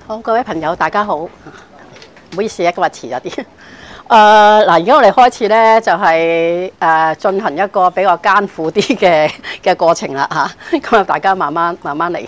好，各位朋友，大家好。唔好意思啊，今日遲咗啲。嗱，而家我哋開始咧，就係進行一個比較艱苦啲嘅過程啦嚇。咁啊，大家慢慢嚟。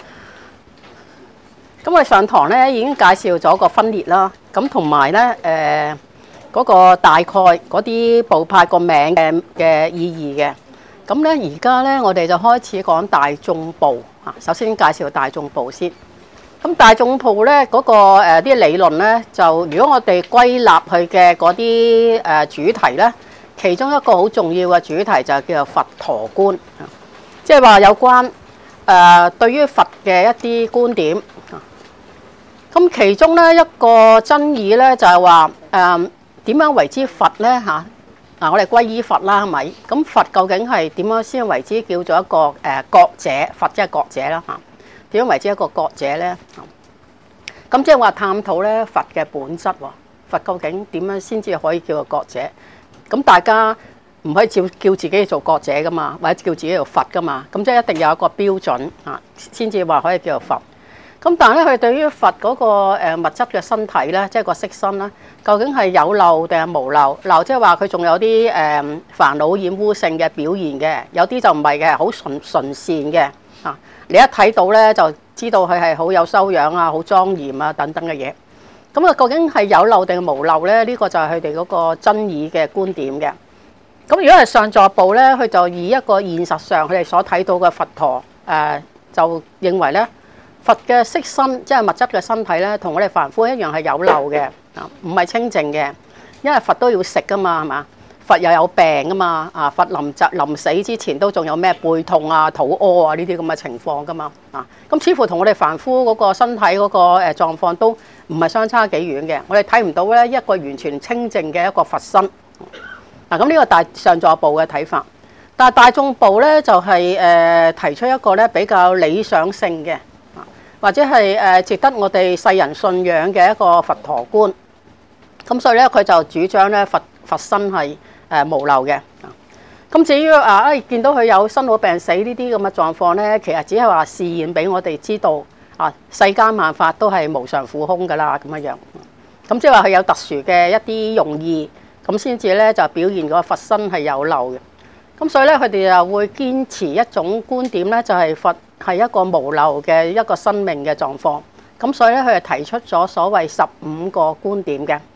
咁我哋上堂咧已經介紹咗個分裂啦，咁同埋咧嗰個大概嗰啲部派個名嘅意義嘅。咁咧而家咧我哋就開始講大眾部嚇。首先介紹大眾部先。咁大眾部咧嗰個啲理論咧，就如果我哋歸納佢嘅嗰啲主題咧，其中一個好重要嘅主題就叫做佛陀觀，即係話有關對於佛嘅一啲觀點。咁其中咧一個爭議咧就係話點樣為之佛咧嚇？嗱，我哋歸依佛啦，係咪？咁佛究竟係點樣先為之叫做一個覺者？佛即係覺者啦嚇。點樣為之一個覺者咧？咁即係話探討咧佛嘅本質喎，佛究竟點樣先至可以叫做覺者？咁大家唔可以叫自己做覺者噶嘛，或者叫自己做佛噶嘛？咁即係一定有一個標準啊，先至話可以叫做佛。咁但係咧，佢對於佛嗰個物質嘅身體咧，即係個色身咧，究竟係有漏定係無漏？漏即係話佢仲有啲煩惱染污性嘅表現嘅，有啲就唔係嘅，好純善嘅啊！你一睇到咧，就知道佢係好有修養啊、好莊嚴啊等等嘅嘢。咁啊，究竟係有漏定無漏咧？呢個就係佢哋嗰個爭議嘅觀點嘅。咁如果係上座部咧，佢就以一個現實上佢哋所睇到嘅佛陀就認為咧，佛嘅色身即係物質嘅身體咧，同我哋凡夫一樣係有漏嘅啊，唔係清淨嘅。因為佛都要食噶嘛，係嘛？佛又有病噶嘛，佛臨死之前都仲有咩背痛啊、肚屙啊呢啲咁嘅情況噶嘛，咁似乎同我哋凡夫嗰個身體嗰個狀況都唔係相差幾遠嘅。我哋睇唔到咧一個完全清淨嘅一個佛身。咁呢個大上座部嘅睇法，但係大眾部咧就係提出一個咧比較理想性嘅，或者係值得我哋世人信仰嘅一個佛陀觀。咁所以咧佢就主張咧佛身係無漏嘅。咁至於見到佢有生老病死呢啲咁嘅狀況咧，其實只係話示現俾我哋知道世間萬法都係無常苦空噶啦咁樣。咁即係話佢有特殊嘅一啲用意，咁先至咧就表現個佛身係有漏嘅。咁所以咧佢哋就會堅持一種觀點咧，就係佛係一個無漏嘅一個生命嘅狀況。咁所以咧佢係提出咗所謂15個觀點嘅。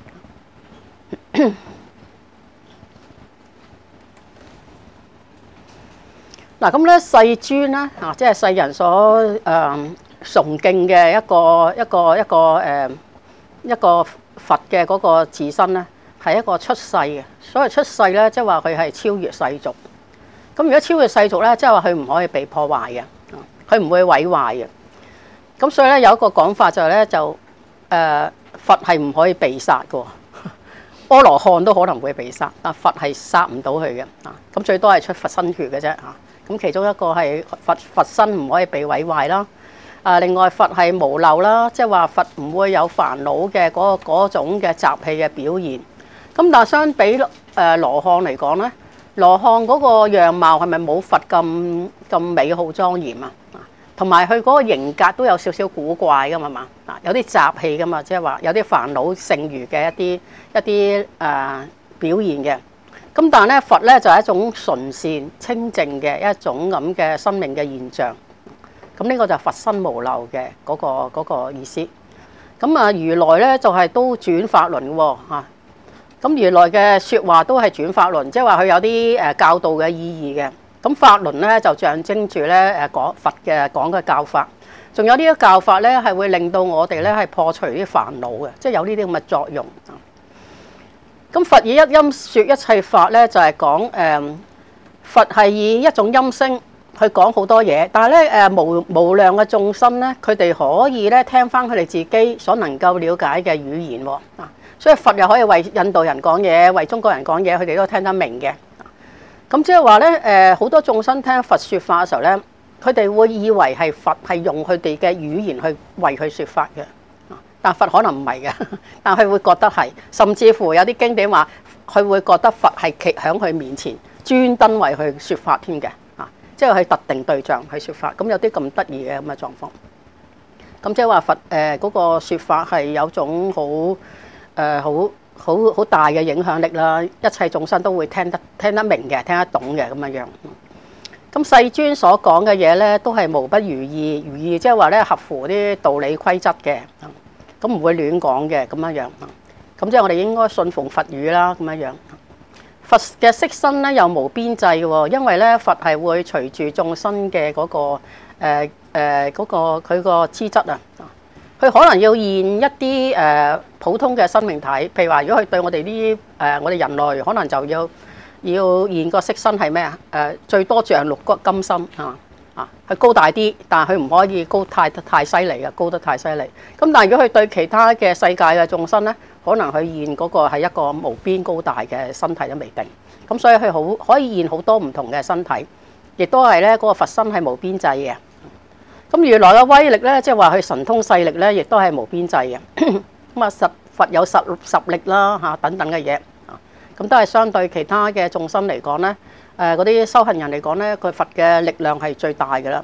嗱，咁咧世尊咧即係世人所崇敬嘅一個佛嘅嗰個自身咧，係一個出世嘅。所謂出世咧，即係話佢係超越世俗。咁如果超越世俗咧，即係話佢唔可以被破壞嘅，佢唔會毀壞嘅。咁所以咧有一個講法就係咧佛係唔可以被殺嘅。阿羅漢都可能會被殺，但佛係殺唔到佢嘅。咁最多係出佛身血嘅啫。咁其中一個係佛身唔可以被毀壞啦。另外佛係無漏啦，即係話佛唔會有煩惱嘅嗰種嘅習氣嘅表現。咁但係相比羅漢嚟講咧，羅漢嗰個樣貌係咪冇佛咁美好莊嚴啊？同埋佢嗰個型格都有少少古怪噶嘛，有啲習氣噶嘛，即係話有啲煩惱剩餘嘅一啲表現嘅。咁但係咧佛咧就係一種純善清淨嘅一種咁嘅生命嘅現象。咁呢個就係佛身無漏嘅嗰個意思。咁如來咧就係都轉法輪喎嚇。咁如來嘅説話都係轉法輪，即係話佢有啲教導嘅意義嘅。咁法輪咧就象徵住咧講佛嘅講嘅教法，仲有呢啲教法咧係會令到我哋咧係破除啲煩惱嘅，即係有呢啲咁嘅作用。咁佛以一音説一切法咧，就係講佛係以一種音聲去講好多嘢，但係咧無量嘅眾生咧，佢哋可以咧聽翻佢哋自己所能夠了解嘅語言喎。所以佛又可以為印度人講嘢，為中國人講嘢，佢哋都聽得明嘅。咁即係話咧好多眾生聽佛説法嘅時候咧，佢哋會以為係佛係用佢哋嘅語言去為佢説法嘅。但佛可能唔係嘅，但佢會覺得係，甚至乎有啲經典話佢會覺得佛係企喺佢面前專登為佢説法添嘅，即係佢特定對象去説法。咁有啲咁得意嘅咁嘅狀況。 咁即係話佛嗰個説法係有種好大嘅影響力啦，一切眾生都會聽得明嘅，聽得懂嘅咁樣。咁世尊所講嘅嘢咧，都係無不如意，如意即係話咧合乎啲道理規則嘅，咁唔會亂講嘅咁樣。咁即係我哋應該信奉佛語啦咁樣。佛嘅色身咧又無邊際喎，因為咧佛係會隨住眾生嘅嗰個佢個資質啊，佢可能要現一啲普通嘅生命體，譬如話如果佢對我哋我哋人類可能就要現個色身係咩啊？最多像六金身佢高大啲，但係佢唔可以高太犀利嘅，高得太犀利。咁但係如果佢對其他嘅世界嘅眾生咧，可能佢現嗰個係一個無邊高大嘅身體都未定。咁所以佢可以現好多唔同嘅身體，亦都係咧嗰個佛身係無邊際嘅。咁如來嘅威力咧，即係話佢神通勢力咧，亦都係無邊際嘅。咁啊佛有十力啦等等嘅嘢。咁都係相對其他嘅眾生嚟講咧，嗰啲修行人嚟講咧，佢佛嘅力量係最大嘅啦。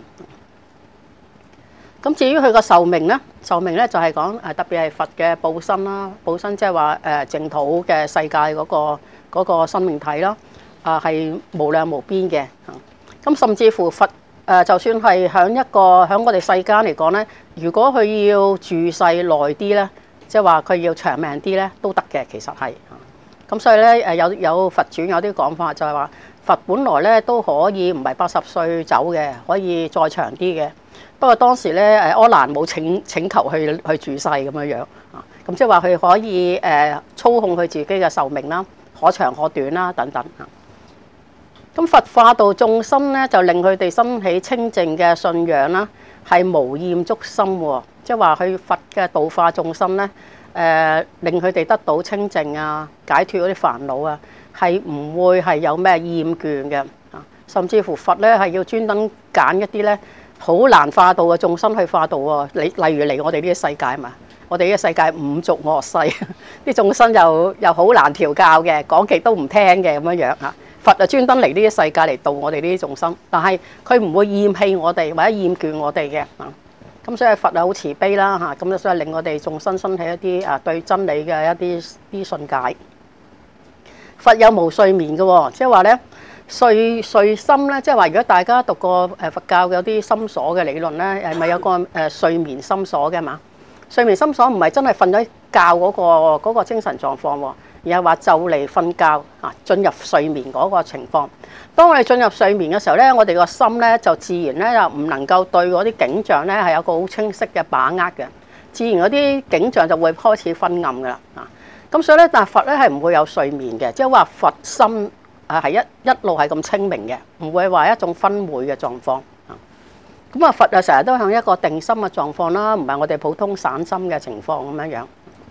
咁至於佢個壽命咧，壽命咧就係講特別係佛嘅報身啦，報身即係話淨土嘅世界嗰個生命體啦，係無量無邊嘅。咁甚至乎佛就算係響我哋世間嚟講咧，如果佢要住世耐啲咧，即係話佢要長命啲咧，都得嘅，其實係。咁所以咧有佛傳有啲講法就係話佛本來咧都可以唔係80歲走嘅，可以再長啲嘅。不過當時咧阿難冇請求去住世咁樣啊。咁即係話佢可以操控佢自己嘅壽命啦，可長可短啦等等。咁佛化度眾生咧，就令佢哋生起清淨嘅信仰啦，係無厭足心喎。即係話佢佛嘅度化眾生咧。令佢哋得到清淨啊，解脫嗰啲煩惱啊，係唔會係有咩厭倦嘅啊。甚至乎佛咧係要專登揀一啲咧好難化度嘅眾生去化度喎。例如嚟我哋呢個世界嘛，我哋呢個世界五濁惡世，啲眾生又好難調教嘅，講極都唔聽嘅咁樣啊。佛就專登嚟呢啲世界嚟度我哋呢啲眾生，但係佢唔會厭棄我哋或者厭倦我哋嘅啊。咁所以佛好慈悲啦嚇，咁所以令我哋眾生生起一啲對真理嘅一啲信解。佛有無睡眠嘅喎，即係話咧睡心咧，即係話如果大家讀過佛教有啲心所嘅理論咧，係咪有個睡眠心所嘅嘛？睡眠心所唔係真係瞓咗覺嗰個精神狀況喎，而係話就嚟瞓覺進入睡眠嗰個情況。當我哋進入睡眠嘅時候咧，我哋個心咧就自然咧就唔能夠對嗰啲景象咧係有個好清晰嘅把握嘅，自然嗰啲景象就會開始昏暗噶啦。咁所以咧，但係佛咧係唔會有睡眠嘅，即係話佛心係一路係咁清明嘅，唔會話一種昏昧嘅狀況。咁佛成日都向一個定心嘅狀況啦，唔係我哋普通散心嘅情況咁樣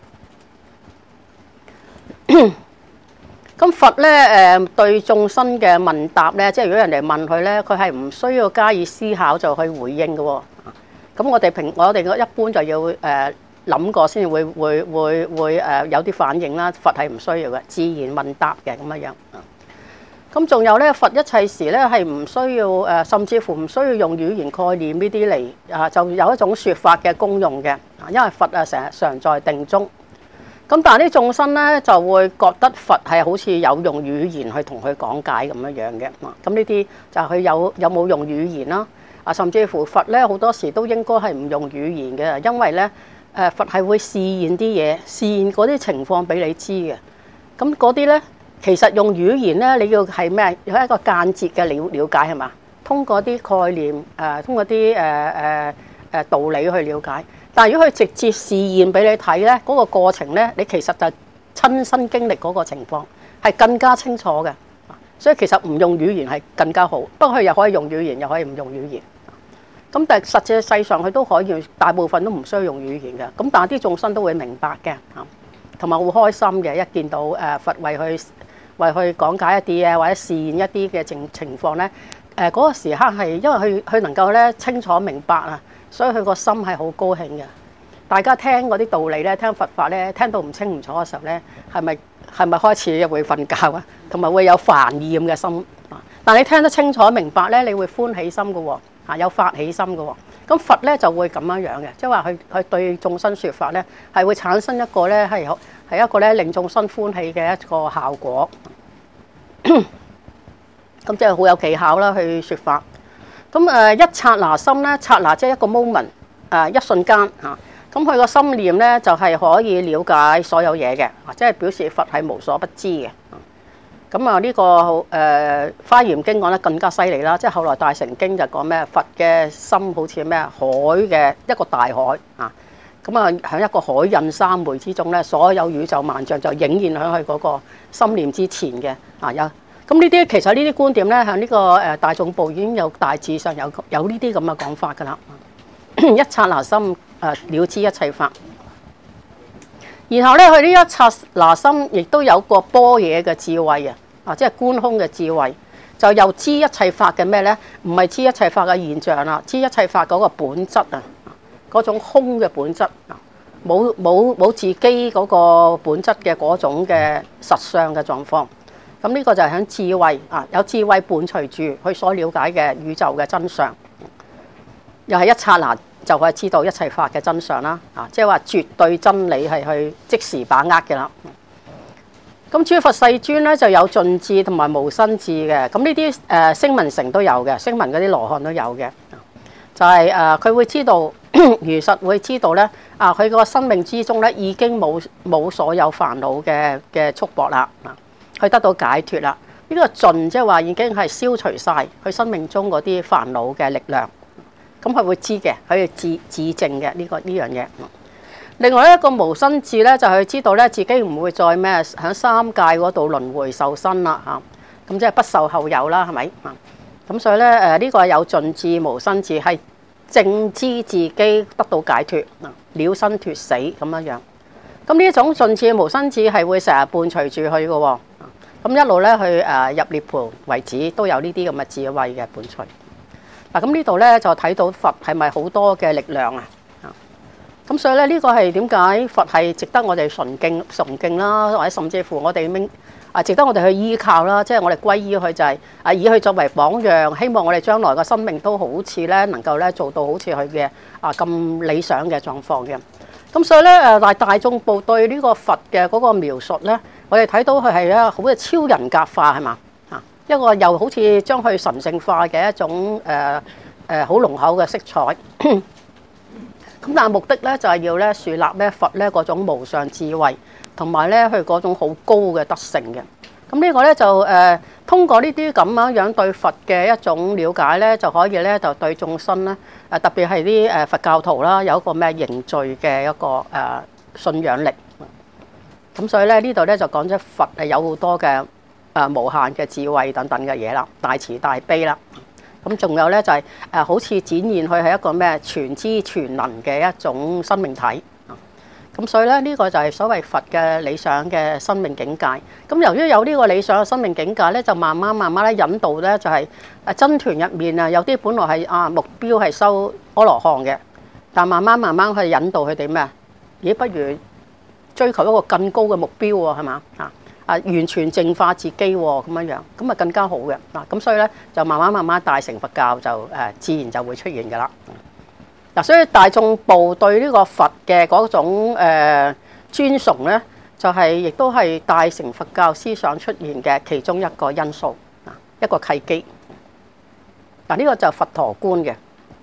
樣。咁佛咧對眾生嘅問答咧，即係如果人哋問佢咧，佢係唔需要加以思考就去回應嘅喎。咁我哋一般就要諗過先會有啲反應啦。佛係唔需要嘅，自然問答嘅咁樣。咁仲有咧，佛一切時咧係唔需要甚至乎唔需要用語言概念呢啲嚟就有一種説法嘅功用嘅。因為佛成日常在定中。咁但係啲眾生咧就會覺得佛係好似有用語言去同佢講解咁樣嘅。咁呢啲就係佢有冇用語言啦？甚至乎佛咧好多時都應該係唔用語言嘅，因為咧佛係會示現啲嘢，示現嗰啲情況俾你知嘅。咁嗰啲咧其實用語言咧，你要係咩？有一個間接嘅了解係嘛？通過啲概念通過啲道理去了解。但係如果佢直接示現俾你睇咧，嗰個過程咧，你其實就親身經歷嗰個情況係更加清楚嘅。所以其實唔用語言係更加好。不過佢又可以用語言，又可以唔用語言。咁但係實際世上佢都可以，大部分都唔需要用語言嘅。咁但係啲眾生都會明白嘅，同埋好開心嘅。一見到佛為佢講解一啲嘢，或者示現一啲嘅情況咧，嗰個時刻係因為佢能夠咧清楚明白啊。所以佢個心係好高興嘅。大家聽嗰啲道理咧，聽佛法咧，聽到唔清唔楚嘅時候咧，係咪開始會瞓覺啊？同埋會有煩厭嘅心。但你聽得清楚明白咧，你會歡喜心嘅喎，有發起心嘅喎。 咁佛咧就會咁樣樣嘅，即係話佢對眾生説法咧，係會產生一個咧係一個咧令眾生歡喜嘅一個效果。咁即係好有技巧啦，去説法。咁一剎那心咧，剎那即係一個 moment， 一瞬間嚇。咁佢個心念咧就係可以了解所有嘢嘅，即係表示佛係無所不知嘅。咁呢個《華嚴經》講得更加犀利啦，即係後來《大乘經》就講咩？佛嘅心好似咩海嘅一個大海啊！咁喺一個海印三昧之中咧，所有宇宙萬象就映現喺佢嗰個心念之前嘅啊！咁呢啲其實呢啲觀點咧，喺呢個大眾部已經有大致上有呢啲咁嘅講法㗎啦。一剎那心了知一切法。然後咧，佢呢一剎那心亦都有個般若嘅智慧即係觀空嘅智慧，就又知一切法嘅咩咧？唔係知一切法嘅現象啦，知一切法嗰個本質嗰種空嘅本質冇自己嗰個本質嘅嗰種嘅實相嘅狀況。咁呢個就係喺智慧有智慧伴隨住佢所了解嘅宇宙嘅真相，又係一剎那就係知道一切法嘅真相啦。即係話絕對真理係去即時把握嘅啦。咁諸佛世尊咧就有盡智同埋無生智嘅。咁呢啲聲聞乘都有嘅，聲聞嗰啲羅漢都有嘅。就係佢會知道如實會知道咧佢個生命之中咧已經冇所有煩惱嘅束縛啦，佢得到解脫啦。呢個盡即係話已經係消除晒佢生命中嗰啲煩惱嘅力量。咁佢會知嘅，佢自證嘅呢樣嘢。另外一個無生智咧，就係知道咧自己唔會再咩喺三界嗰度輪迴受身啦咁即係不受後有啦，係咪咁所以咧呢個係有盡智無生智，係正知自己得到解脫了生脫死咁樣。咁呢一種盡智無生智係會成日伴隨住佢嘅喎。咁一路咧去入涅槃為止，都有呢啲咁嘅智慧嘅伴隨。咁呢度咧就睇到佛係咪好多嘅力量咁所以咧呢個係點解佛係值得我哋崇敬啦，或者甚至乎我哋值得我哋去依靠啦，即係我哋歸依佢就係以佢作為榜樣，希望我哋將來嘅生命都好似咧能夠咧做到好似佢嘅咁理想嘅狀況嘅。咁所以咧大眾部對呢個佛嘅嗰個描述咧，我哋睇到佢係好似超人格化係嘛一個又好似將佢神聖化嘅一種好濃厚嘅色彩。咁但係目的咧就係要咧樹立咧佛咧嗰種無上智慧，同埋咧佢嗰種好高嘅德性嘅。咁呢個咧就通過呢啲咁樣對佛嘅一種了解咧，就可以咧就對眾生咧特別係啲佛教徒啦，有一個咩凝聚嘅一個信仰力。咁所以咧呢度咧就講咗佛係有好多嘅無限嘅智慧等等嘅嘢啦，大慈大悲啦。咁仲有咧就係好似展現佢係一個咩全知全能嘅一種生命體。咁所以咧呢個就係所謂佛嘅理想嘅生命境界。咁由於有呢個理想嘅生命境界咧，就慢慢咧引導咧就係僧團入面有啲本來係目標係修阿羅漢嘅，但慢慢去引導佢哋咩咦不如追求一個更高嘅目標喎，係嘛完全淨化自己喎，咁樣咁更加好嘅咁所以咧就慢慢大乘佛教就自然就會出現㗎啦。所以大眾部對呢個佛嘅嗰種尊崇咧，就係亦都係大乘佛教思想出現嘅其中一個因素一個契機。呢個就係佛陀觀嘅。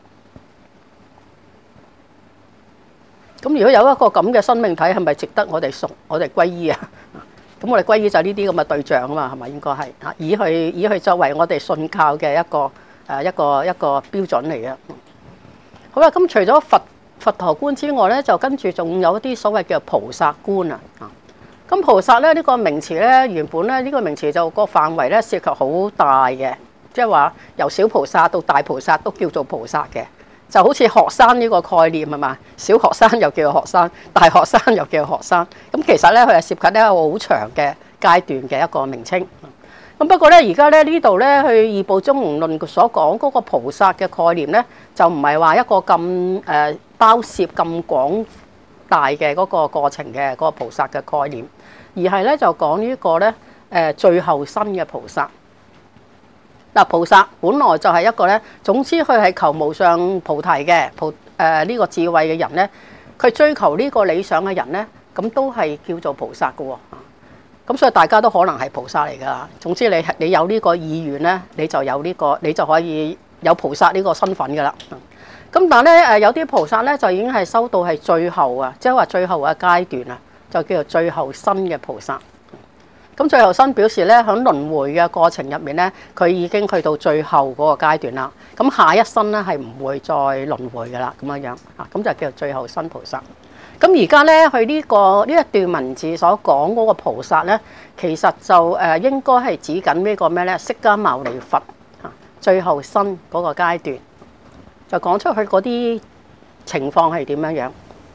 咁如果有一個咁嘅生命體，係咪值得我哋歸依啊？咁我哋歸依就係呢啲咁嘅對象啊嘛，係咪應該係以佢作為我哋信靠嘅一個標準嚟嘅。好啦，咁除咗佛陀觀之外咧，就跟住仲有一啲所謂叫菩薩觀啊。咁菩薩咧呢個名詞咧，原本咧呢個名詞就個範圍咧涉及好大嘅，即係話由小菩薩到大菩薩都叫做菩薩嘅。就好似學生呢個概念係嘛，小學生又叫學生，大學生又叫學生。咁其實咧佢係涉及一個好長嘅階段嘅一個名稱。咁不過咧而家咧呢度咧去《二部宗弘論》所講嗰個菩薩嘅概念咧，就唔係話一個咁包涉咁廣大嘅嗰個過程嘅嗰個菩薩嘅概念，而係咧就講呢個咧最後身嘅菩薩。 嗱，菩薩本來就係一個咧，總之佢係求無上菩提嘅呢個智慧嘅人咧，佢追求呢個理想嘅人咧，咁都係叫做菩薩嘅喎。咁所以大家都可能係菩薩嚟㗎。總之你有呢個意願咧，你就有呢個，你就可以有菩薩呢個身份㗎啦。咁但係咧有啲菩薩咧就已經係修到係最後啊，即係話最後嘅階段啊，就叫做最後身嘅菩薩。咁最後身表示咧，喺輪迴嘅過程入面咧，佢已經去到最後嗰個階段啦。咁下一生咧係唔會再輪迴㗎啦，咁樣啊，咁就叫做最後身菩薩。咁而家咧，佢呢一段文字所講嗰個菩薩咧，其實就應該係指緊呢個咩咧？釋迦牟尼佛啊，最後身嗰個階段，就講出去嗰啲情況係點樣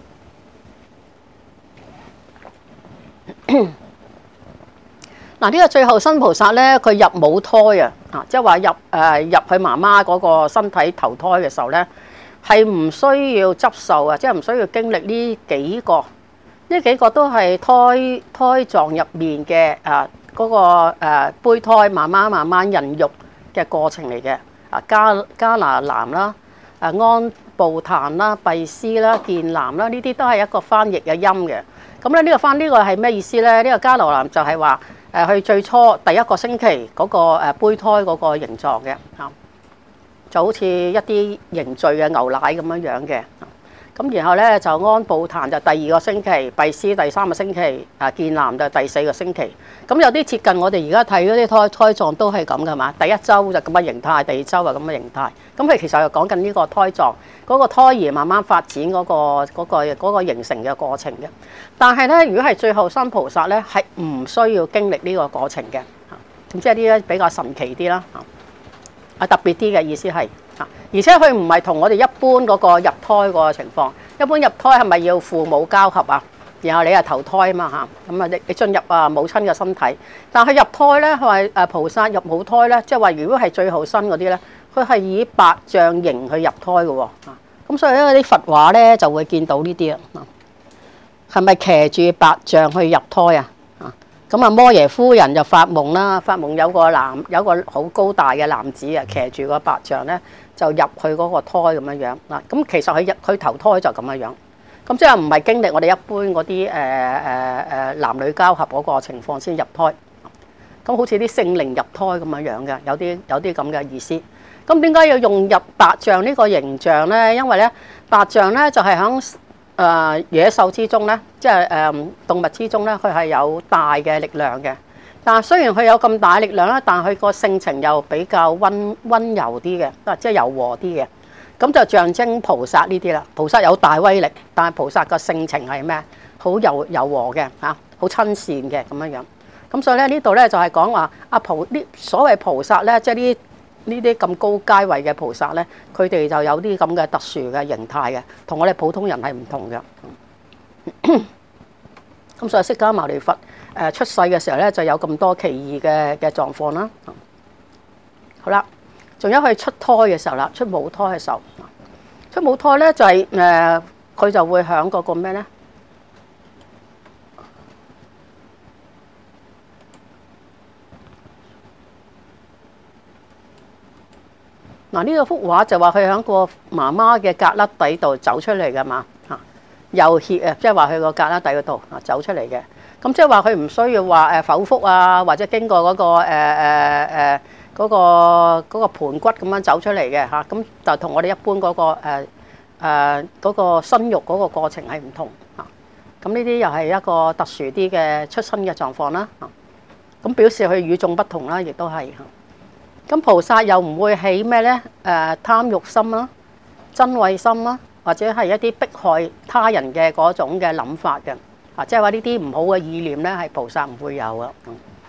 樣。嗱，呢個最後身菩薩咧，佢入母胎啊，即係話入去媽媽嗰個身體投胎嘅時候咧，係唔需要執受啊，即係唔需要經歷呢幾個都係胎臟入面嘅嗰個胚胎慢慢孕育嘅過程嚟嘅啊，迦拿男啦、安布壇啦、閉斯啦、健男啦，呢啲都係一個翻譯嘅音嘅。咁咧呢個係咩意思咧？呢個迦拿男就係話佢最初第一個星期嗰個胚胎嗰個形狀嘅啊，就好似一啲凝聚嘅牛奶咁樣嘅。咁然後咧就安布壇就第二個星期，閉斯第三個星期，健男就第四個星期。咁有啲接近我哋而家睇嗰啲胎臟都係咁嘅嘛。第一週就咁嘅形態，第二週就咁嘅形態。咁佢其實就講緊呢個胎臟嗰個胎兒慢慢發展嗰個形成嘅過程嘅。但係咧，如果係最後身菩薩咧，係唔需要經歷呢個過程嘅。咁即係呢啲比較神奇啲啦，特別啲嘅意思係。而且佢唔係同我哋一般嗰個入胎嗰個情況。一般入胎係咪要父母交合啊？然後你係投胎啊嘛嚇，咁啊你進入母親嘅身體。但係入胎咧，佢話菩薩入母胎咧，即係話如果係最後身嗰啲咧，佢係以白象形去入胎嘅喎。咁所以咧啲佛畫咧就會見到呢啲啊。係咪騎住白象去入胎啊？咁啊摩耶夫人就發夢啦，發夢有個好高大嘅男子啊，騎住個白象咧就入去嗰個胎咁樣樣嗱。咁其實佢投胎就咁樣樣，咁即係唔係經歷我哋一般嗰啲男女交合嗰個情況先入胎。咁好似啲聖靈入胎咁樣樣嘅，有啲咁嘅意思。咁點解要用入白象呢個形象咧？因為咧白象咧就係響野獸之中咧，即係動物之中咧，佢係有大嘅力量嘅。但係雖然佢有咁大力量啦，但係佢個性情又比較温柔啲嘅，即係柔和啲嘅。咁就象徵菩薩呢啲啦。菩薩有大威力，但係菩薩個性情係咩？好柔和嘅嚇，好親善嘅咁樣樣。咁所以咧呢度咧就係講話所謂菩薩咧，即係呢啲咁高階位嘅菩薩咧，佢哋就有啲咁嘅特殊嘅形態嘅，同我哋普通人係唔同嘅。咁所以釋迦牟尼佛出世嘅時候咧，就有咁多奇異嘅狀況啦。好啦，仲有佢出胎嘅時候啦，出母胎嘅時候，出母胎咧就係佢就會響嗰個咩咧？嗱，呢個幅畫就話佢喺個媽媽嘅胳肋底度走出嚟㗎嘛嚇，右脅即係話佢個胳肋底嗰度走出嚟嘅。咁即係話佢唔需要話剖腹啊，或者經過嗰個盤骨咁樣走出嚟嘅嚇。咁就同我哋一般嗰個生育嗰個過程係唔同嚇。咁呢啲又係一個特殊啲嘅出生嘅狀況啦。咁表示佢與眾不同啦，亦都係。咁菩薩又唔會起咩咧？貪欲心啦、瞋恚心啦，或者係一啲迫害他人嘅嗰種嘅諗法嘅。即係話呢啲唔好嘅意念咧，係菩薩唔會有啊。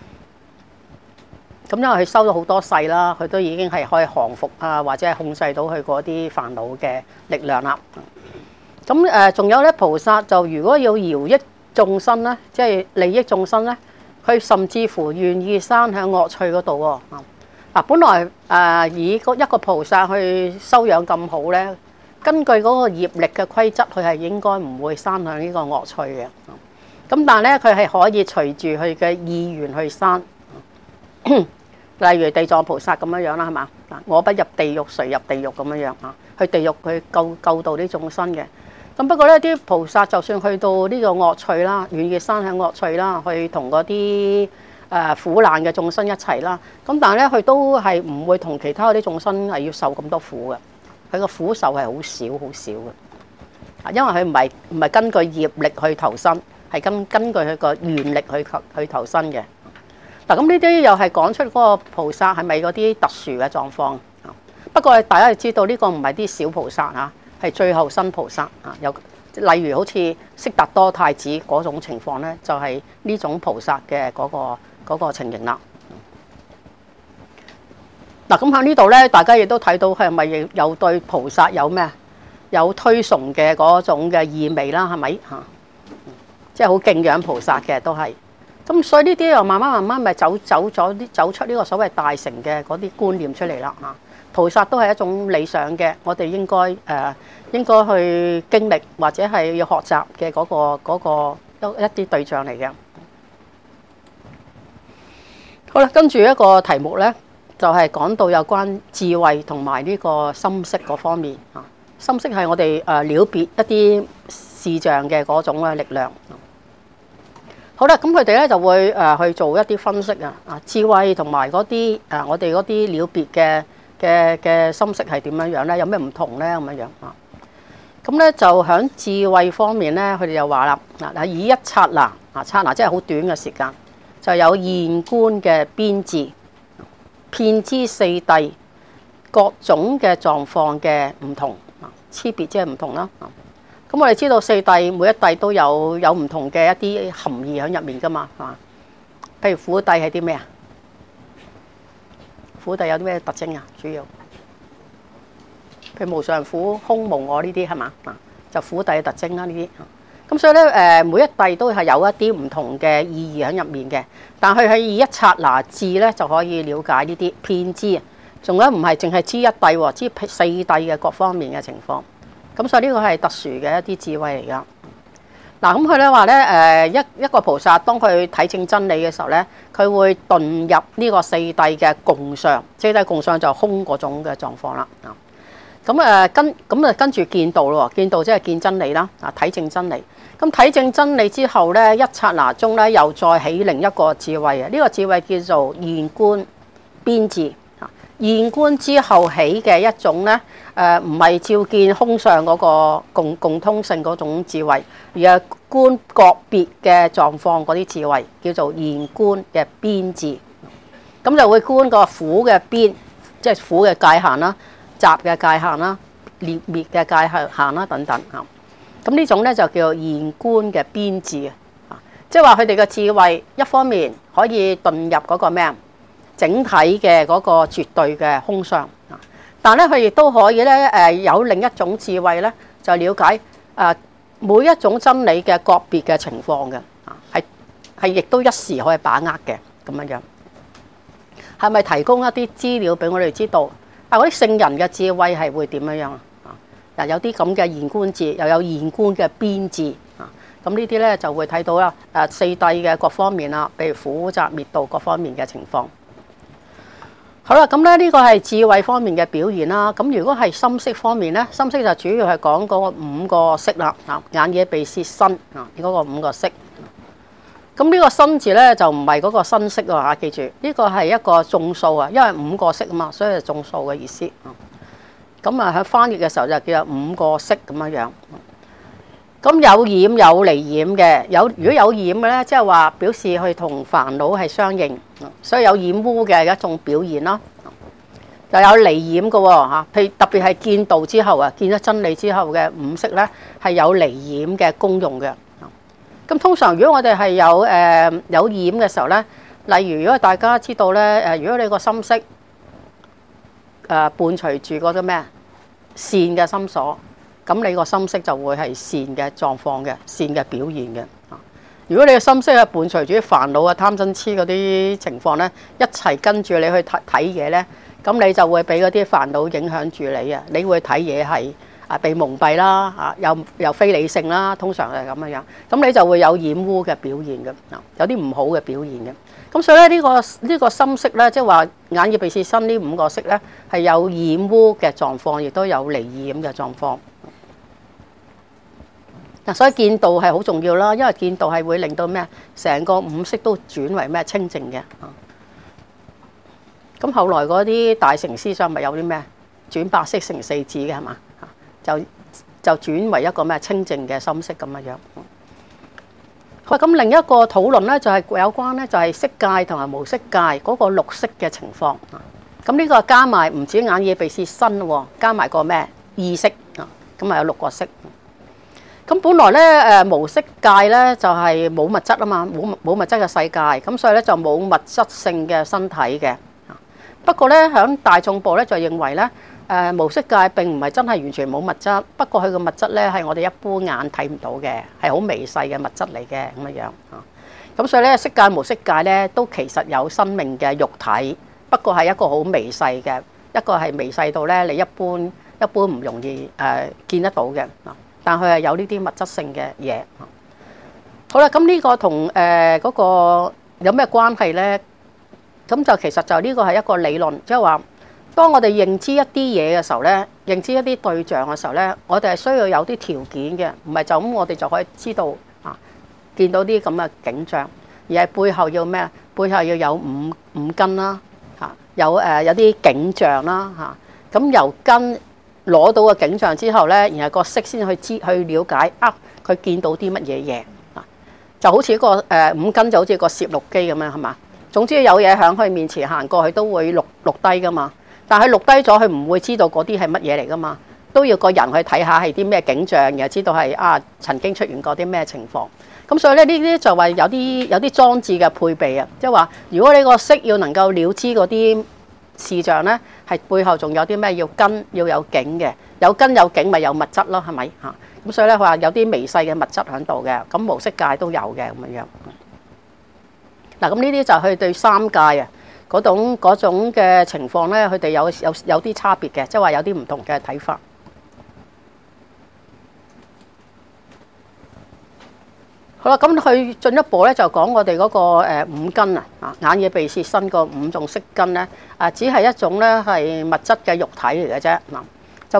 咁因為佢修咗好多世啦，佢都已經係可以降服啊，或者係控制到佢嗰啲煩惱嘅力量啦。咁仲有咧，菩薩就如果要饒益眾生咧，即係利益眾生咧，佢甚至乎願意生喺惡趣嗰度喎。本來以一個菩薩去修養咁好咧，根據嗰個業力嘅規則，佢係應該唔會生向呢個惡趣嘅。咁但係咧，佢係可以隨住佢嘅意願去生。 例如地藏菩薩咁樣啦，係嘛？我不入地獄，誰入地獄咁樣啊？去地獄去救度啲眾生嘅。咁不過呢啲菩薩就算去到呢個惡趣啦，願意生喺惡趣啦，去同嗰啲苦難嘅眾生一齊啦。咁但係咧，佢都係唔會同其他嗰啲眾生係要受咁多苦嘅。佢個苦受係好少好少嘅。因為佢唔係根據業力去投生，係根據佢個願力去投生嘅。嗱，咁呢啲又係講出嗰個菩薩係咪嗰啲特殊嘅狀況？不過大家要知道呢個唔係啲小菩薩嚇，係最後身菩薩啊。有例如好似悉達多太子嗰種情況咧，就係呢種菩薩嘅嗰個情形啦。嗱，咁喺呢度咧，大家亦都睇到係咪有對菩薩有咩有推崇嘅嗰種嘅意味啦？係咪嚇？即係好敬仰菩薩嘅都係。咁所以呢啲又慢慢咪走出呢個所謂大乘嘅嗰啲觀念出嚟啦嚇。菩薩都係一種理想嘅，我哋應該去經歷或者係要學習嘅嗰個一啲對象嚟嘅。好啦，跟住一個題目咧，就係講到有關智慧同埋呢個心識嗰方面啊。心識係我哋了別一啲視像嘅嗰種嘅力量。好啦，咁佢哋咧就會去做一啲分析啊，智慧同埋嗰啲我哋嗰啲了別嘅心識係點樣咧？有咩唔同咧？咁樣啊？咁咧就喺智慧方面咧，佢哋就話啦，嗱，以一剎那剎那即係好短嘅時間，就有現觀嘅邊智，遍知四諦各種嘅狀況嘅唔同啊，差別即係唔同啦。咁我哋知道四諦每一諦都有唔同嘅一啲含義喺入面噶嘛，係嘛？譬如苦諦係啲咩啊？苦諦有啲咩特徵啊？主要譬如無常苦、空無我呢啲係嘛？就苦諦嘅特徵啦呢啲。咁所以咧每一諦都係有一啲唔同嘅意義喺入面嘅，但係佢係以一剎那智咧就可以了解呢啲遍知，仲有唔係淨係知一諦喎，知四諦嘅各方面嘅情況。咁所以呢個係特殊嘅一啲智慧嚟㗎。嗱，咁佢咧話咧一個菩薩當佢睇正真理嘅時候咧，佢會頓入呢個四諦嘅共相，四諦共相就空嗰種嘅狀況啦。咁跟住見道咯，見道即係見真理啦。睇正真理。咁睇正真理之後咧，一剎那中咧又再起另一個智慧啊！呢個智慧叫做現觀邊智。現觀之後起嘅一種咧，唔係照見空相嗰個共通性嗰種智慧，而係觀個別嘅狀況嗰啲智慧，叫做現觀嘅邊智。咁就會觀個苦嘅邊，即係苦嘅界限啦、集嘅界限啦、滅嘅界限啦等等嚇。咁呢種咧就叫做現觀嘅邊智啊，即係話佢哋嘅智慧一方面可以頓入嗰個咩啊？整體嘅嗰個絕對嘅空相啊，但係咧佢亦都可以咧有另一種智慧咧，就了解每一種真理嘅個別嘅情況嘅啊，係亦都一時可以把握嘅咁樣樣。係咪提供一啲資料俾我哋知道？嗰啲聖人嘅智慧係會點樣樣啊？嗱，有啲咁嘅現觀智，又有現觀嘅邊智啊。咁呢啲咧就會睇到啦四諦嘅各方面啦，譬如苦集滅道各方面嘅情況。好啦，咁咧呢個係智慧方面嘅表現啦。咁如果係心識方面咧，心識就主要係講嗰個五個識啦，眼耳鼻舌身啊，嗰個五個識。咁呢個身字咧就唔係嗰個身識喎嚇，記住呢個係一個眾數啊，因為五個識啊嘛，所以係眾數嘅意思。咁喺翻譯嘅時候就叫做五個識咁樣樣。咁有染有離染嘅，如果有染嘅咧，即係話表示佢同煩惱係相應，所以有染污嘅一種表現啦。又有離染嘅喎嚇，譬如特別係見道之後啊，見咗真理之後嘅五識咧係有離染嘅功用嘅。咁通常如果我哋係有染嘅時候咧，例如如果大家知道咧如果你個心識伴隨住嗰個咩善嘅心所。咁你個心識就會係善嘅狀況嘅，善嘅表現嘅。如果你嘅心識係伴隨住啲煩惱啊、貪嗔痴嗰啲情況咧，一齊跟住你去睇嘢咧，咁你就會俾嗰啲煩惱影響住你啊！你會睇嘢係被蒙蔽啦，又非理性啦，通常係咁樣，咁你就會有染污嘅表現嘅，有啲唔好嘅表現嘅。咁所以咧呢個深色咧，即係話眼耳鼻舌身呢5個色咧，係有染污嘅狀況，亦都有離異咁嘅狀況。嗱，所以見道係好重要啦，因為見道係會令到咩？成個5色都轉為咩清淨嘅。咁後來嗰啲大乘思想咪有啲咩？轉8色成4智嘅係嘛？就轉為一個咩清淨嘅深色咁嘅樣。好，咁另一個討論咧就係有關咧就係色界同埋無色界嗰個6色嘅情況。咁呢個加埋唔止眼耳鼻舌身喎，加埋個咩意識啊？咁啊有6個色。咁本來咧無色界咧就係冇物質啊嘛，冇物質嘅世界，咁所以咧就冇物質性嘅身體嘅。不過咧響大眾部咧就認為咧無色界並唔係真係完全冇物質，不過佢個物質咧係我哋一般眼睇唔到嘅，係好微細嘅物質嚟嘅咁樣樣。咁所以咧色界無色界咧都其實有生命嘅肉體，不過係一個好微細嘅，一個係微細到咧你一般唔容易見得到嘅。但佢係有呢啲物質性嘅嘢。好啦，咁呢個同嗰個有咩關係咧？咁就其實就呢個係一個理論，即係話，當我哋認知一啲嘢嘅時候咧，認知一啲對象嘅時候咧，我哋係需要有啲條件嘅，唔係就咁我哋就可以知道見到啲咁嘅景象，而係背後要咩？背後要有五根啦，有啲景象啦，咁由根攞到個景象之後咧，然後個色先去了解佢見到啲乜嘢嘢就好似一個5根就好似個攝錄機咁樣係嘛？總之有嘢響佢面前行過，佢都會錄低噶嘛。但係錄低咗，佢唔會知道嗰啲係乜嘢嚟噶嘛，都要個人去睇下係啲咩景象，然後知道係曾經出現過啲咩情況。咁所以咧呢啲就話有啲裝置嘅配備啊，即係話如果你個色要能夠了知嗰啲視像咧，係背後仲有啲咩要根要有景嘅，有根有景咪有物質咯，係咪嚇？咁所以咧佢話有啲微細嘅物質喺度嘅，咁無色界都有嘅咁樣。嗱，咁呢啲就係對三界啊嗰種嘅情況咧，佢哋有啲差別嘅，即係話有啲唔同嘅睇法。好啦，咁佢進一步咧就講我哋嗰個五根眼耳鼻舌身個5種色根咧只係一種咧係物質嘅肉體嚟嘅啫，就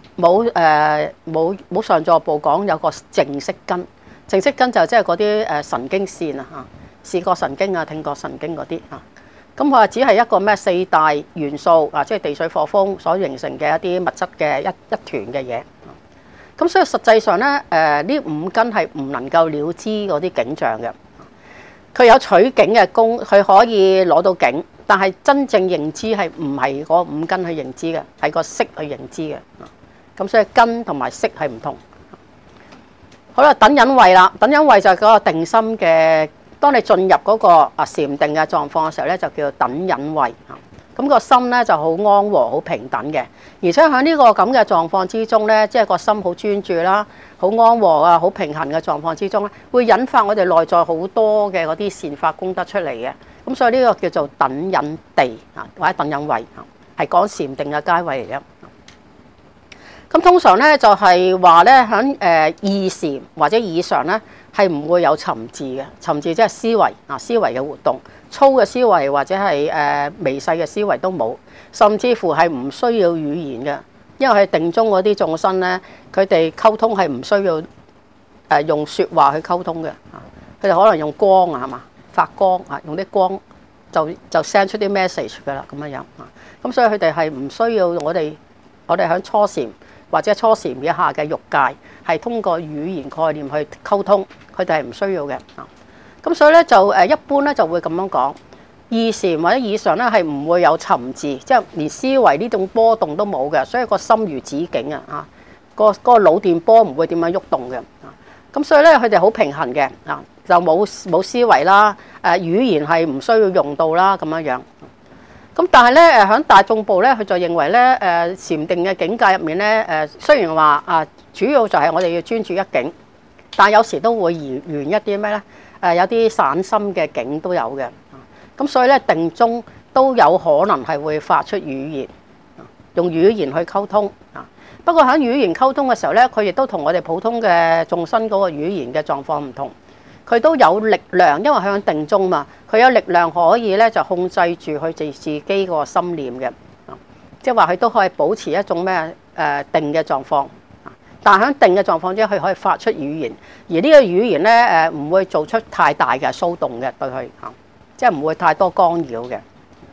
冇上座部講有個淨色根。淨色根就即係嗰啲神經線視覺神經聽覺神經嗰啲咁佢話只係一個咩4大元素即係地水火風所形成嘅一啲物質嘅一團嘅嘢。咁所以實際上咧呢5根係唔能夠了知嗰啲景象嘅。佢有取景嘅功，佢可以攞到景，但係真正認知係唔係嗰5根去認知嘅，係個色去認知嘅。咁所以根同埋色係唔同。好啦，等忍位啦，等忍位就係嗰個定心嘅。當你進入嗰個禪定嘅狀況嘅時候咧，就叫做等忍位。咁個心咧就好安和、好平等嘅，而且喺呢個咁嘅狀況之中咧，即係個心好專注啦、好安和好平衡嘅狀況之中咧，會引發我哋內在好多嘅嗰啲善法功德出嚟嘅。咁所以呢個叫做等忍地或者等忍位，係講禪定嘅階位嚟嘅。咁通常咧就係話咧喺二禪或者以上咧係唔會有尋伺嘅，尋伺即係思維思維嘅活動，粗嘅思維或者係微細嘅思維都冇，甚至乎係唔需要語言嘅，因為喺定中嗰啲眾生咧，佢哋溝通係唔需要用説話去溝通嘅，佢哋可能用光係嘛，發光用啲光就 send 出啲 message 㗎啦，咁樣咁所以佢哋係唔需要我哋喺初禪或者初禪以下嘅欲界係通過語言概念去溝通，佢哋係唔需要嘅。咁所以咧就一般咧就會咁樣講，二禪或者以上咧係唔會有尋伺，即係連思維呢種波動都冇嘅，所以個心如止境個腦電波唔會點樣喐動嘅。咁所以咧佢哋好平衡嘅就冇思維啦，語言係唔需要用到啦咁樣樣。咁但係咧喺大眾部咧，佢就認為咧禪定嘅境界入面咧雖然話主要就係我哋要專注一境，但係有時都會緣一啲咩咧有啲散心嘅境都有嘅。咁所以咧定中都有可能係會發出語言， 用語言去溝通啊。不過喺語言溝通嘅時候咧，佢亦都同我哋普通嘅眾生嗰個語言嘅狀況唔同。佢都有力量，因為佢喺定中嘛，佢有力量可以咧就控制住佢自己個心念嘅，即係話佢都可以保持一種定嘅狀況。但係喺定嘅狀況之下，佢可以發出語言，而呢個語言咧唔會做出太大嘅騷動嘅對佢嚇，即係唔會太多干擾嘅。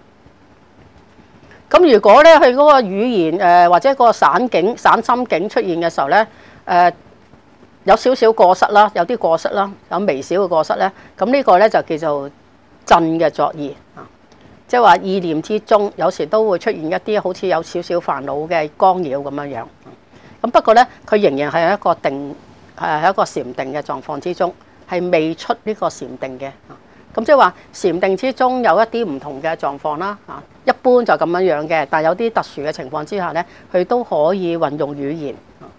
咁如果咧佢嗰個語言或者嗰個散心境出現嘅時候咧有少少過失啦，有啲過失啦，有微小嘅過失咧，咁呢個咧就叫做震嘅作意啊，即係話意念之中有時都會出現一啲好似有少少煩惱嘅干擾咁樣樣。咁不過咧，佢仍然係一個定，係一個禪定嘅狀況之中，係未出呢個禪定嘅。咁即係話禪定之中有一啲唔同嘅狀況啦。啊，一般就咁樣樣嘅，但係有啲特殊嘅情況之下咧，佢都可以運用語言。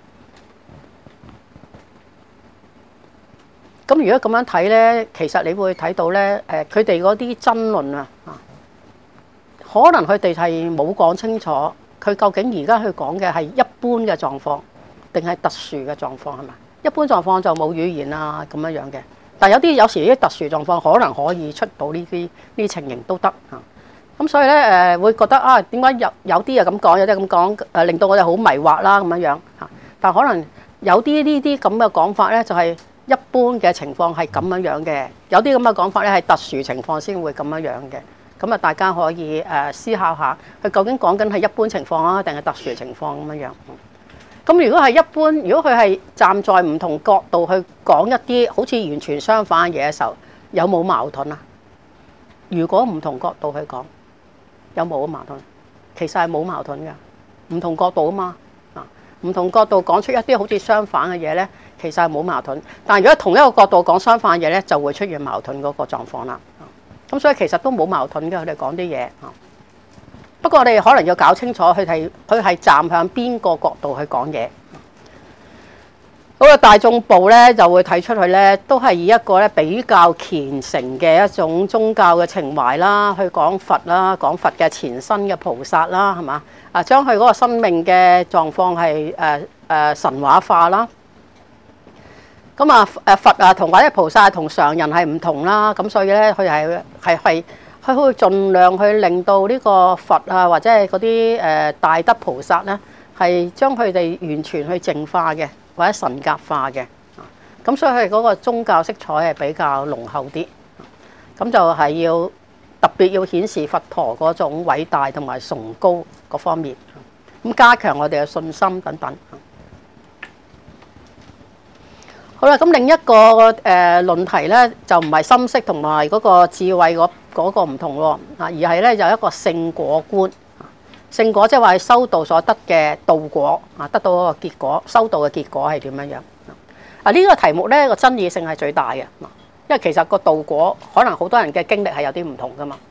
咁如果咁樣睇咧，其實你會睇到咧，佢哋嗰啲爭論啊，可能佢哋係冇講清楚，佢究竟而家去講嘅係一般嘅狀況，定係特殊嘅狀況係咪？一般狀況就冇語言啊咁樣樣嘅，但係有時啲特殊狀況可能可以出到呢啲情形都得嚇。咁所以咧會覺得啊，點解有啲又咁講，有啲咁講，令到我哋好迷惑啦咁樣樣嚇。但可能有啲呢啲咁嘅講法咧，就係一般嘅情況係咁樣樣嘅，有啲咁嘅講法咧係特殊情況先會咁樣樣嘅。咁啊，大家可以思考下，佢究竟講緊係一般情況啊，定係特殊情況咁樣樣？咁如果係一般，如果佢係站在唔同角度去講一啲好似完全相反嘅嘢嘅時候，有冇矛盾啊？如果唔同角度去講，有冇矛盾？其實係冇矛盾嘅，唔同角度啊嘛。唔同角度講出一啲好似相反嘅嘢咧，其實係冇矛盾。但係如果同一個角度講相反嘅嘢咧，就會出現矛盾嗰個狀況啦。咁所以其實都冇矛盾嘅，佢哋講啲嘢。不過我哋可能要搞清楚佢係站向邊個角度去講嘢。嗰個大眾部咧就會睇出去咧，都係以一個咧比較虔誠嘅一種宗教嘅情懷啦，去講佛啦，講佛嘅前身嘅菩薩啦，係嘛？啊，將佢嗰個生命嘅狀況係神話化啦。咁啊佛啊同或者菩薩同常人係唔同啦，咁所以咧佢會盡量去令到呢個佛啊或者係嗰啲大德菩薩咧係將佢哋完全去淨化嘅。或者神格化嘅，咁所以佢嗰個宗教色彩係比較濃厚啲，咁就係要特別要顯示佛陀嗰種偉大同埋崇高嗰方面，咁加強我哋嘅信心等等。好啦，咁另一個論題咧就唔係心識同埋嗰個智慧嗰個唔同喎，啊而係咧有一個聖果觀。聖果即係話係修道所得嘅道果啊，得到嗰個結果，修道嘅結果係點樣樣啊？呢個題目咧個爭議性係最大嘅，因為其實個道果可能好多人嘅經歷係有啲唔同噶嘛。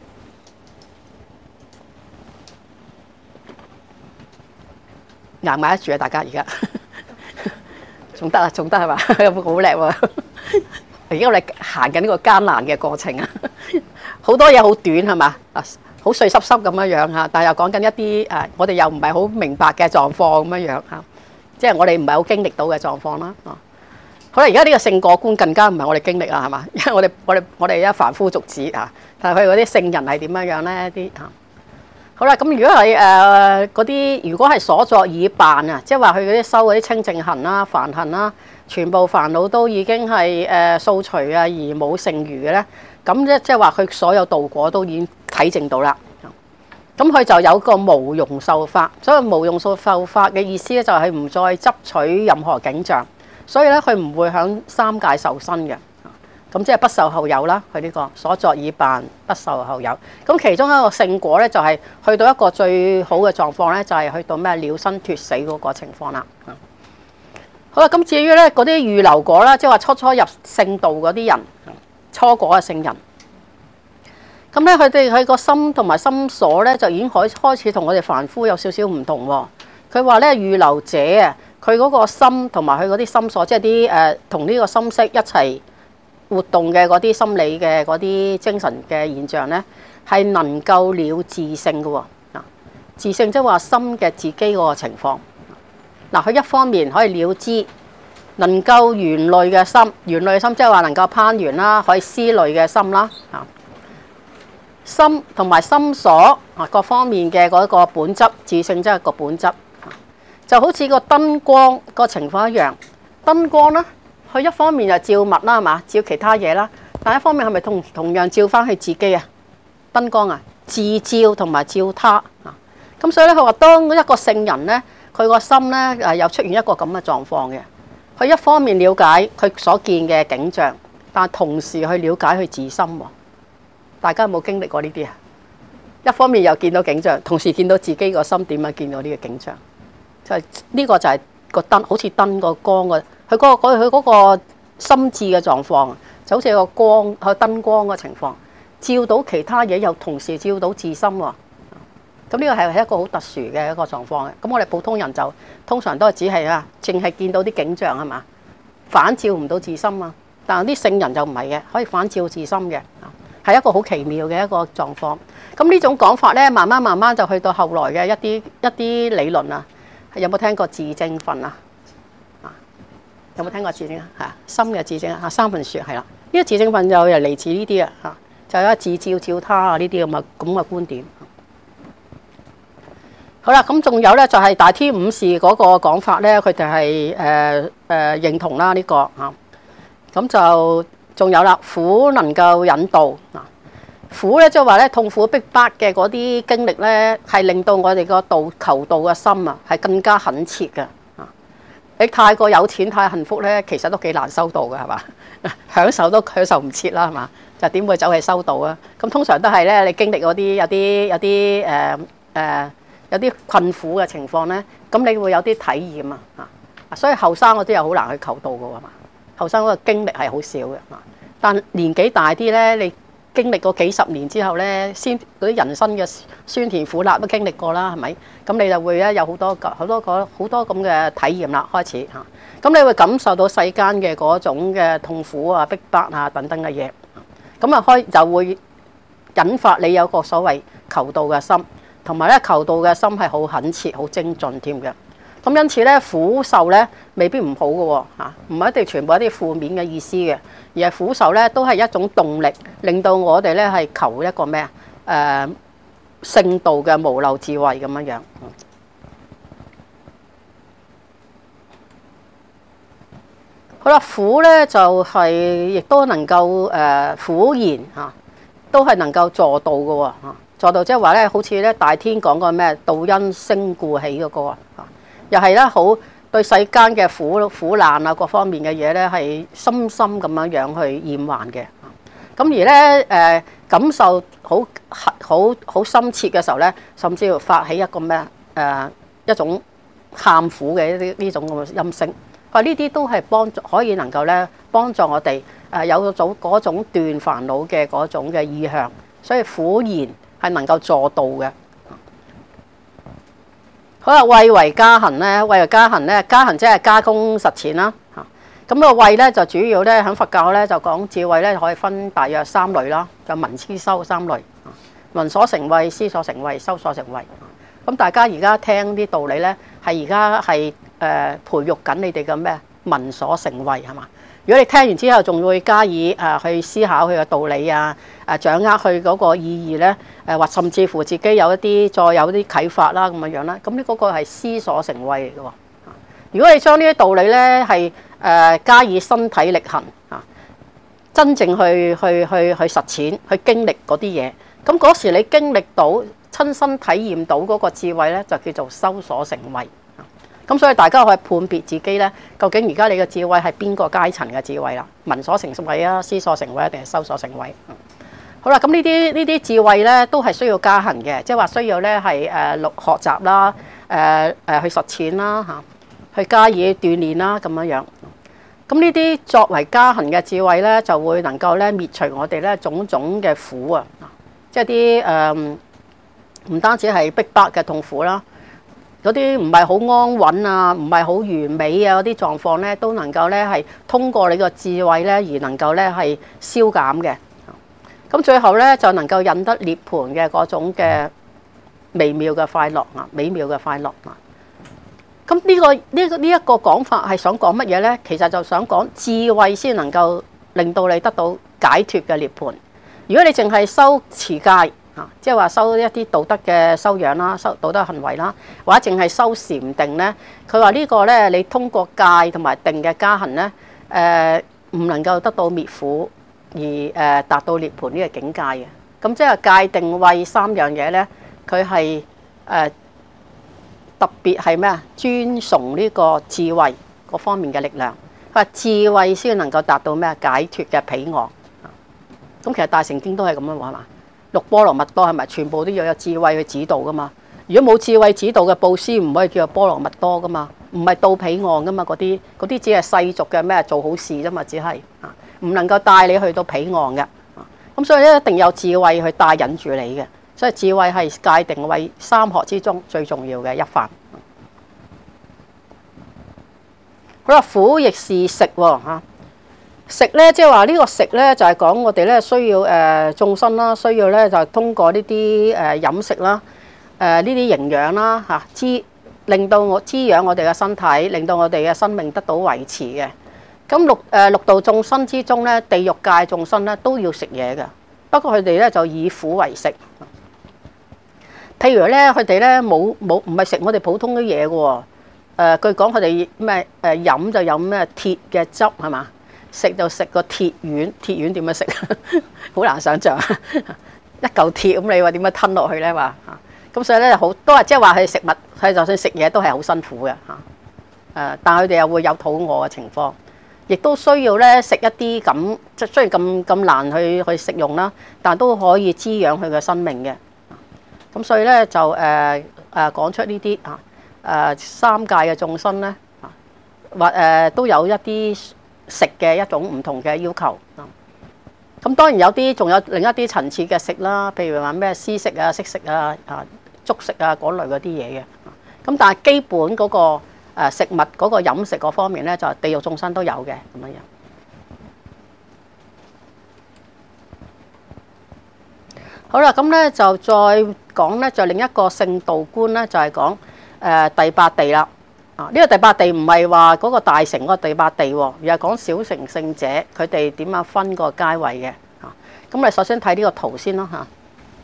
捱埋得住啊！大家而家仲得啊，仲得係嘛？好叻喎！而家我哋行緊呢個艱難嘅過程啊，好多嘢好短係嘛啊？好碎濕濕咁樣樣嚇，但係又講緊一啲我哋又唔係好明白嘅狀況咁樣樣嚇，即係我哋唔係好經歷到嘅狀況啦。好啦，而家呢個聖果觀更加唔係我哋經歷啦，係嘛？因為我哋一凡夫俗子啊，但係佢嗰啲聖人係點樣樣咧？啲嚇好啦，咁如果係嗰啲，如果係所作已辦啊，即係話佢嗰啲修嗰啲清淨行啦、梵行啦，全部煩惱都已經係掃除啊，而冇剩餘嘅咧，咁即係話佢所有道果都已經體證到啦。咁佢就有個無庸受法，所以無庸受法嘅意思咧就係唔再執取任何景象，所以咧佢唔會響三界受身嘅。咁即係不受後有啦，佢呢個所作已辦，不受後有。咁其中一個聖果咧，就係去到一個最好嘅狀況咧，就係去到咩了生脫死嗰個情況啦。好啦，咁至於咧嗰啲預流果啦，即係話初入聖道嗰啲人，初果嘅聖人。咁咧佢哋佢個心同埋心所咧，就已經開始同我哋凡夫有少少唔同喎。佢話咧預流者啊，佢嗰個心同埋佢嗰啲心所，即係啲同呢個心識一齊活動嘅嗰啲心理嘅嗰啲精神嘅現象咧，係能夠了自性嘅喎。 自性即係話心嘅自己嗰個情況。嗱，佢一方面可以了知，能夠緣慮嘅心，緣慮嘅心即係話能夠攀緣啦，可以思慮嘅心啦。心同埋心所各方面嘅嗰個本質，自性即係個本質，就好似個燈光個情況一樣。燈光呢，佢一方面就照物啦，係嘛，照其他嘢啦，但一方面係咪同樣照翻佢自己啊？燈光啊，自照同埋照他啊。咁所以咧，佢話當一個聖人呢，佢個心呢又出現一個咁嘅狀況嘅。佢一方面了解佢所見嘅景象，但同時去了解佢自心喎。大家有冇經歷過呢啲啊？一方面又見到景象，同時見到自己個心點樣見到呢個景象，就係呢個就係個燈，好似燈個光個，佢嗰個心智嘅狀況，就好似個光個燈光嘅情況，照到其他嘢又同時照到自心喎。咁呢個係一個好特殊嘅一個狀況嘅。咁我哋普通人就通常都係只係淨係見到啲景象係嘛，反照唔到自心啊。但係啲聖人就唔係嘅，可以反照自心嘅。係一個好奇妙嘅一個狀況。咁呢種講法咧，慢慢就去到後來嘅一啲理論啊。有冇聽過自證分啊？有冇聽過自證啊？心嘅自證啊，三分說係啦。呢個自證分就係嚟自呢啲啊，就係自照照他啊呢啲咁嘅觀點。好啦，咁仲有咧就係大天五事嗰個講法咧，佢哋係認同啦呢個嚇。咁就仲有啦，苦能夠引導嗱，苦咧即係話咧痛苦逼迫嘅嗰啲經歷咧，係令到我哋個求道嘅心啊係更加懇切嘅啊！你太過有錢太幸福咧，其實都幾難修道嘅係嘛？享受都享受唔切啦係嘛？就點會走去修道啊？咁通常都係咧，你經歷嗰啲有啲困苦嘅情況咧，咁你會有啲體驗啊！所以後生嗰啲又好難去求道嘅喎嘛。後生嗰個經歷係好少嘅，但年紀大啲咧，你經歷過幾十年之後咧，先嗰啲人生嘅酸甜苦辣都經歷過啦，係咪？咁你就會咧有好多咁嘅體驗啦，開始嚇。咁你會感受到世間嘅嗰種嘅痛苦啊、逼迫啊等等嘅嘢，咁啊就會引發你有個所謂求道嘅心，同埋咧求道嘅心係好懇切、好精進添嘅。咁因此咧，苦受咧未必唔好嘅喎，唔係一定全部一啲負面嘅意思嘅，而係苦受咧都係一種動力，令到我哋咧係求一個咩聖道嘅無漏智慧咁樣樣。好啦，苦咧就係亦都能夠苦言都係能夠助道嘅喎，助道即係話咧，好似咧大天講個咩道因聲故起嗰個又係咧，好對世間嘅苦難啊，各方面嘅嘢咧，係深深咁樣去厭患嘅。咁而咧感受好深切嘅時候咧，甚至乎發起一個咩一種喊苦嘅呢種咁嘅音聲。話呢啲都係可以能夠咧幫助我哋有嗰種斷煩惱嘅嗰種嘅意向，所以苦言係能夠助道嘅。好啦，慧為加行咧，慧為加行咧，加行即係加工實踐啦。咁個慧咧就主要咧喺佛教咧就講智慧咧可以分大約三類啦，就聞思修三類。聞所成慧、思所成慧、修所成慧。咁大家而家聽啲道理咧，係而家係培育緊你哋嘅咩聞所成慧係嘛？如果你聽完之後仲會加以去思考佢嘅道理掌握佢嗰個意義咧，或甚至乎自己再有啲啟發啦咁樣啦，咁呢嗰個係思所成慧嚟嘅喎。如果你將呢啲道理咧係加以身體力行真正去實踐去經歷嗰啲嘢，咁嗰時你經歷到親身體驗到嗰個智慧咧，就叫做修所成慧。咁所以大家可以判別自己咧，究竟而家你嘅智慧係邊個階層嘅智慧啦？聞所成慧啊，思所成慧定係修所成慧？好啦，咁呢啲智慧咧都係需要加行嘅，即係話需要咧係學習啦，去實踐啦去加以鍛鍊啦咁樣樣。咁呢啲作為加行嘅智慧咧，就會能夠咧滅除我哋咧種種嘅苦啊，即係啲唔單止係逼迫嘅痛苦啦。嗰啲唔係好安穩啊，唔係好完美啊，嗰啲狀況咧，都能夠咧係通過你個智慧咧，而能夠咧係消減嘅。咁最後咧就能夠引得涅槃嘅嗰種嘅微妙嘅快樂啊，美妙嘅快樂啊。咁呢一個講法係想講乜嘢呢？其實就想講智慧先能夠令到你得到解脫嘅涅槃。如果你淨係修持戒啊，即係話修一啲道德嘅修養啦，修道德行為啦，或者淨係修禪定呢，佢話呢個呢，你通過戒同埋定嘅加行呢，唔能夠得到滅苦而達到涅槃呢個境界嘅。咁即係戒定慧三樣嘢呢，佢係特別係咩啊？尊崇呢個智慧嗰方面嘅力量。佢話智慧先能夠達到咩解脫嘅彼岸。咁其實大乘經都係咁樣話嘛。六波羅蜜多係咪全部都要有智慧去指導噶嘛？如果冇智慧指導嘅布施，唔可以叫做波羅蜜多噶嘛？唔係到彼岸噶嘛？嗰啲只係世俗嘅咩做好事啫嘛，只係唔能夠帶你去到彼岸嘅。咁所以咧，一定有智慧去帶引住你嘅。所以智慧係戒定慧三學之中最重要嘅一環。好啦，苦亦是食喎嚇。食咧，即係話呢個食咧，就係講我哋咧需要眾生啦，需要咧就通過呢啲飲食啦，呢啲營養啦嚇，令到我滋養我哋嘅身體，令到我哋嘅生命得到維持嘅。咁六道眾生之中咧，地獄界眾生咧都要食嘢嘅，不過佢哋咧就以苦為食。譬如咧，佢哋咧唔係食我哋普通嘅嘢嘅喎。據講佢哋咩飲就飲咩鐵嘅汁係嘛？食就食個鐵丸，鐵丸點樣食？好難想像，一嚿鐵咁，你話點樣吞落去咧？話咁所以咧好都係即係話係食物，係就算食嘢都係好辛苦嘅嚇。但係佢哋又會有肚餓嘅情況，亦都需要咧食一啲咁，即雖然咁難去食用啦，但都可以滋養佢嘅生命嘅。咁所以咧就講出呢啲三界嘅眾生咧或都有一啲食嘅一種唔同嘅要求。咁當然有啲仲有另一啲層次嘅食啦，譬如話咩施食啊、識食啊、粥食啊嗰類嗰啲嘢嘅。咁但係基本嗰個食物嗰個飲食嗰方面咧，就地獄眾生都有嘅咁樣樣。好啦，咁咧就再講咧，就另一個聖道觀咧，就係講第八地啦。呢個第八地唔係話嗰個大乘嗰個第八地喎，而係講小乘聖者佢哋點樣分個階位嘅。咁我哋首先睇呢個圖先啦嚇。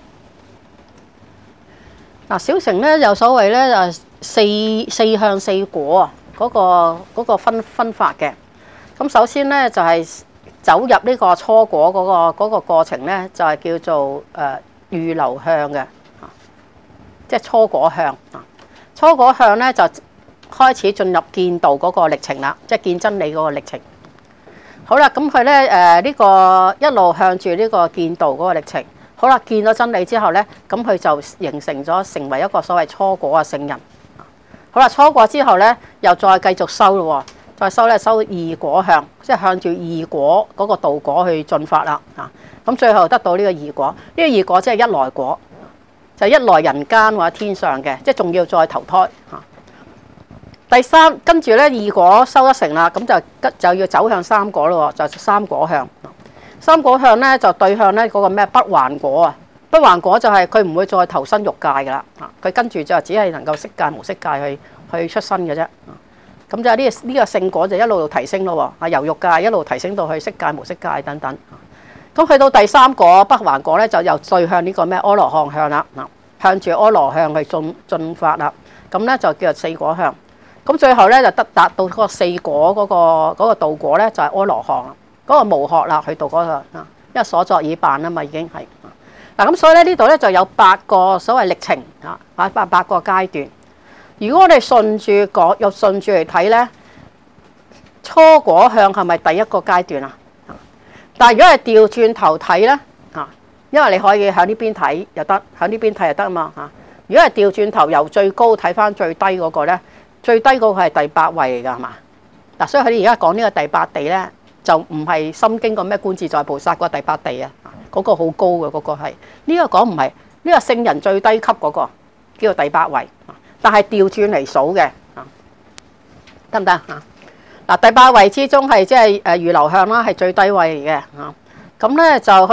小乘咧有所謂咧四向四果啊，嗰個分法嘅。咁首先咧就係走入呢個初果嗰個過程咧，就係叫做預流向嘅，即係初果向。初果向咧就開始進入見道嗰個歷程啦，即係見真理嗰個歷程。好啦，咁佢咧呢個一路向住呢個見道嗰個歷程。好啦，見咗真理之後咧，咁佢就形成咗成為一個所謂初果嘅聖人。好啦，初果之後咧，又再繼續修咯，再修咧修二果向，即係向住二果嗰個道果去進發啦。咁最後得到呢個二果，呢個二果即係一來果，就係一來人間或者天上嘅，即係仲要再投胎。第三跟住咧二果修得成啦，咁就要走向三果咯，就三果向。三果向咧就對向咧嗰個咩不還果啊？不還果就係佢唔會再投身欲界噶啦，佢跟住就只係能夠色界無色界去出生嘅啫。咁就呢個聖果就一路提升咯，由欲界一路提升到去色界無色界等等。咁去到第三果不還果咧，就又對向呢個咩阿羅漢向啦，向住阿羅漢去進發啦。咁咧就叫做四果向。咁最後咧就達到嗰個四果嗰個道果咧，就係阿羅漢啦。嗰個無學啦，去到嗰個因為所作已辦啊嘛，已經係嗱咁，所以咧呢度咧就有8個所謂歷程8個階段。如果我哋順住講，又順住嚟睇咧，初果向係咪第一個階段啊？但係如果係調轉頭睇咧因為你可以喺呢邊睇又得，喺呢邊睇又得啊嘛嚇。如果係調轉頭由最高睇翻最低嗰個咧，最低嗰個係第8位嚟㗎係嘛？嗱，所以佢哋而家講呢個第8地咧。就唔係心經個咩觀自在菩薩嗰個第8地啊，嗰個好高嘅嗰個係呢個講唔係呢個聖人最低級嗰個叫做第8位，但係調轉嚟數嘅得唔得啊？嗱，第8位之中係即係預流向啦，係最低位嚟嘅嚇。咁咧就佢話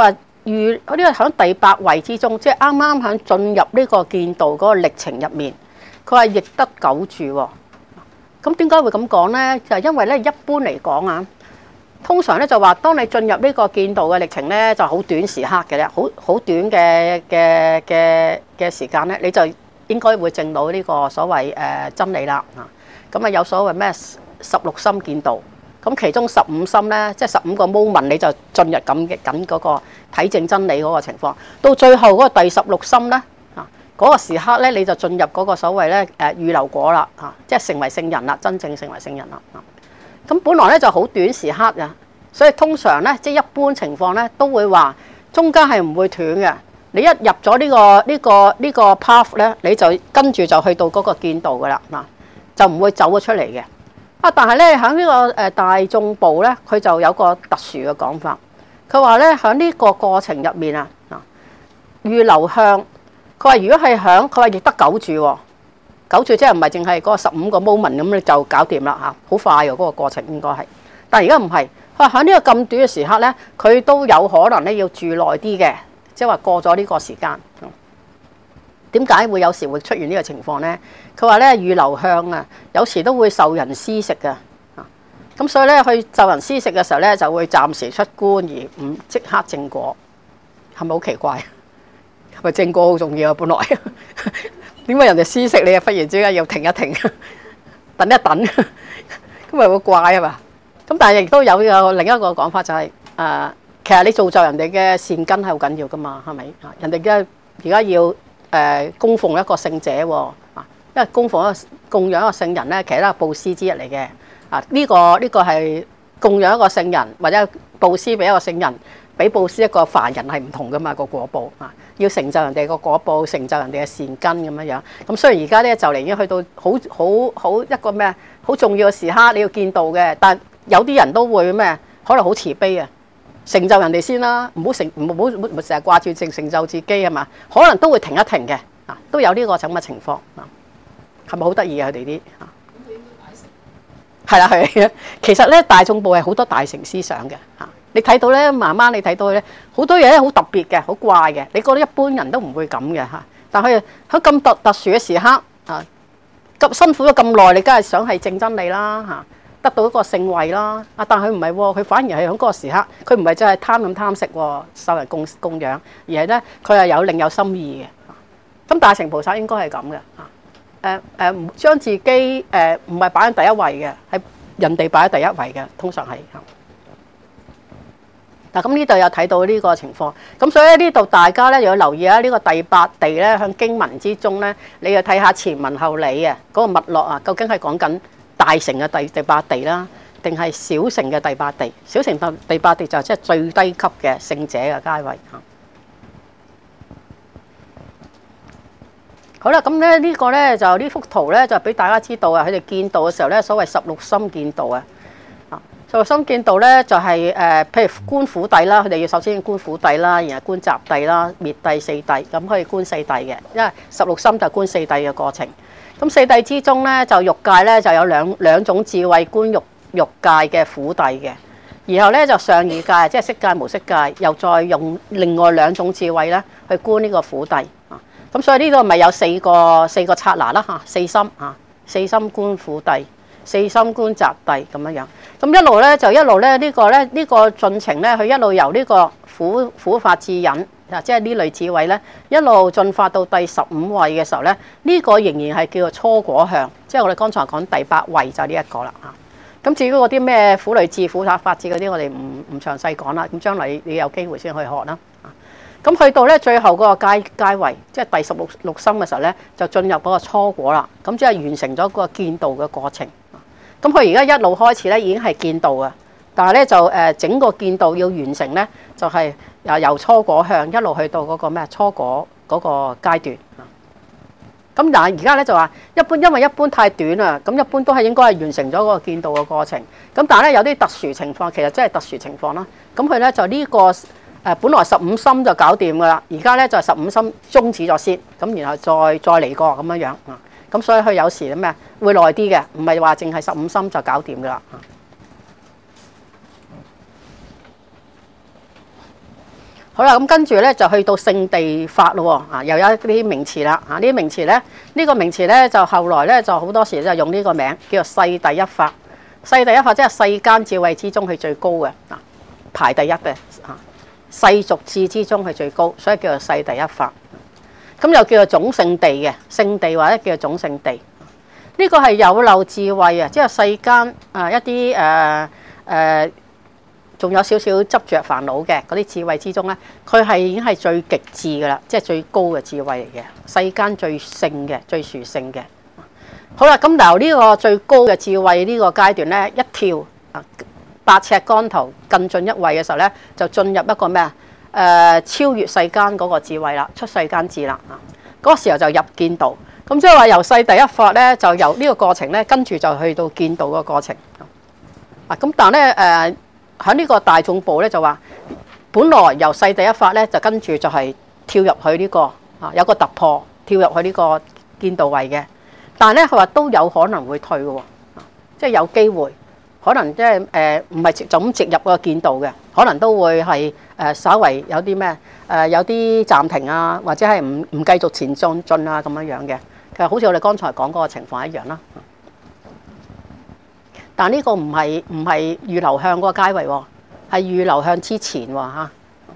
呢個喺第8位之中，即係啱啱喺進入呢個見道嗰個歷程入面，佢話亦得久住喎。咁點解會咁講呢？就係因為咧，一般嚟講啊，通常咧就話，當你進入呢個見道嘅歷程咧，就好短時刻嘅啫，好短嘅時間咧，你就應該會證到呢個所謂真理啦。咁啊有所謂咩16心見道，咁其中15心咧，即係15個 moment，你就進入緊嗰個體證真理嗰個情況。到最後嗰個第16心咧，嗰個時刻咧，你就進入嗰個所謂咧預流果啦，即係成為聖人啦，真正成為聖人啦。咁本來咧就好短時刻啊，所以通常咧即係一般情況咧都會話中間係唔會斷嘅。你一入咗呢個 path 咧，你就跟住就去到嗰個見道噶啦，就唔會走咗出嚟嘅。但係咧喺呢個大眾部咧，佢就有個特殊嘅講法。佢話咧喺呢個過程入面啊，預流向，佢話如果係響，佢話亦得久住喎。久住即係唔係淨係嗰個15個 moment 咁你就搞掂啦嚇，好快嘅嗰個過程應該係。但係而家唔係，佢話喺呢個咁短嘅時刻咧，佢都有可能咧要住耐啲嘅，即係話過咗呢個時間。點解會有時會出現呢個情況呢？佢話咧預流向啊，有時都會受人施食嘅，咁所以咧去受人施食嘅時候咧，就會暫時出觀而唔即刻證果，係咪好奇怪？係咪證果好重要啊？本來點解人哋施食你啊，忽然之間要停一停，等一等，咁咪會怪啊嘛？咁但係亦都有另一個講法就係其實你造就人哋嘅善根係好緊要噶嘛，係咪？人哋而家要供奉一個聖者喎，因為供養一個聖人咧，其實都係布施之一嚟嘅。呢個係供養一個聖人，或者布施俾一個聖人，比布施一個凡人係唔同噶嘛，個果報啊，要成就人哋個果報，成就人哋嘅善根咁樣樣。咁雖然而家咧就嚟已經去到好一個咩好重要嘅時刻，你要見道嘅，但有啲人都會咩，可能好慈悲啊。成就人哋先啦，唔好成日掛住成就自己係嘛？可能都會停一停嘅，都有呢個咁嘅情況，係咪好得意啊？佢哋啲係啦係啊，其實咧大眾部係好多大乘思想嘅嚇，你睇到咧慢慢你睇到咧好多嘢咧好特別嘅，好怪嘅，你覺得一般人都唔會咁嘅嚇，但係喺咁特殊嘅時刻啊，咁辛苦咗咁耐，你梗係想係證真理啦嚇。得到一個聖位啦，但佢唔係喎，佢反而係喺嗰個時刻，佢唔係真係貪食喎，受人供養，而係咧佢係有另有心意嘅。咁大乘菩薩應該係咁嘅，將自己唔係擺喺第一位嘅，係人哋擺喺第一位嘅，通常係。嗱咁呢度有睇到呢個情況，咁所以呢度大家咧要留意下呢個第八地咧，向經文之中咧，你要睇下前文後理啊，嗰個脈絡啊，究竟係講緊大乘嘅第八地啦，定係小乘嘅第八地？小乘第八地就即係最低級嘅聖者嘅階位嚇。好啦，咁咧呢個咧就呢幅圖咧就俾大家知道啊，佢哋見道嘅時候咧，所謂16心見道啊。16心見道咧就係譬如觀苦諦啦，佢哋要首先觀苦諦啦，然後觀集諦啦、滅諦、四諦，咁可以觀四諦嘅，因為16心就觀四諦嘅過程。咁四諦之中咧，就欲界咧就有兩種智慧觀欲界嘅苦諦嘅，然後咧就上二界，即係色界無色界，又再用另外兩種智慧咧去觀呢個苦諦啊。咁所以呢度咪有四個剎那啦嚇，四心啊，四心觀苦諦，四心觀集諦咁樣樣。咁一路咧就一路咧呢個進程咧，佢一路由呢個苦法智忍。即係呢類智慧咧，一路進發到第15位嘅時候咧，呢個仍然係叫做初果向，即係我哋剛才講第8位就係呢一個啦嚇。咁至於嗰啲咩苦類智、苦法智嗰啲，我哋唔詳細講啦。咁將來你有機會先去學啦。咁去到咧最後嗰個階位，即係第16心嘅時候咧，就進入嗰個初果啦。咁即係完成咗個見道嘅過程。咁佢而家一路開始咧已經係見道啊，但係咧就整個見道要完成咧，就係由初果向一路去到嗰個咩初果嗰個階段。咁但係而家咧就話因為一般太短啦，咁一般都係應該係完成咗嗰個見道嘅過程。咁但係咧有啲特殊情況，其實真係特殊情況啦。咁佢咧就呢個本來15心就搞掂噶啦，而家咧就15心終止咗先，咁然後再嚟過咁樣樣。咁所以佢有時咩會耐啲嘅，唔係話淨係15心就搞掂噶啦。 好啦，咁跟住咧就去到聖地法咯喎，又有一啲名詞啦，呢啲名詞咧，呢個名詞咧就後來咧就好多時就用呢個名叫做世第一法。世第一法即係世間智慧之中係最高嘅，排第一嘅，世俗智之中係最高，所以叫做世第一法。咁又叫做總聖地嘅聖地，或者叫做總聖地。呢個係有漏智慧啊，即係世間一啲仲有少少執着煩惱嘅嗰啲智慧之中咧，佢係已經係最極致㗎啦，即係最高嘅智慧嚟嘅，世間最聖嘅、最殊勝嘅。好啦，咁由呢個最高嘅智慧呢個階段咧，一跳8尺竿頭更進一位嘅時候咧，就進入一個咩超越世間嗰個智慧啦，出世間智啦。嗰個時候就入見道。咁即係話由世第一法咧，就由呢個過程咧，跟住就去到見道個過程。咁但係咧喺呢個大眾部咧就話，本來由世第一法咧就跟住就係跳入去呢個有個突破，跳入去呢個見道位嘅。但係咧佢話都有可能會退嘅喎，即係有機會，可能即係唔係就咁直入個見道嘅，可能都會係稍為有啲咩有啲暫停啊，或者係唔繼續前進啊咁樣嘅。其實好似我哋剛才講嗰個情況一樣啦。但呢個唔係預流向嗰個階位喎，係預流向之前喎嚇。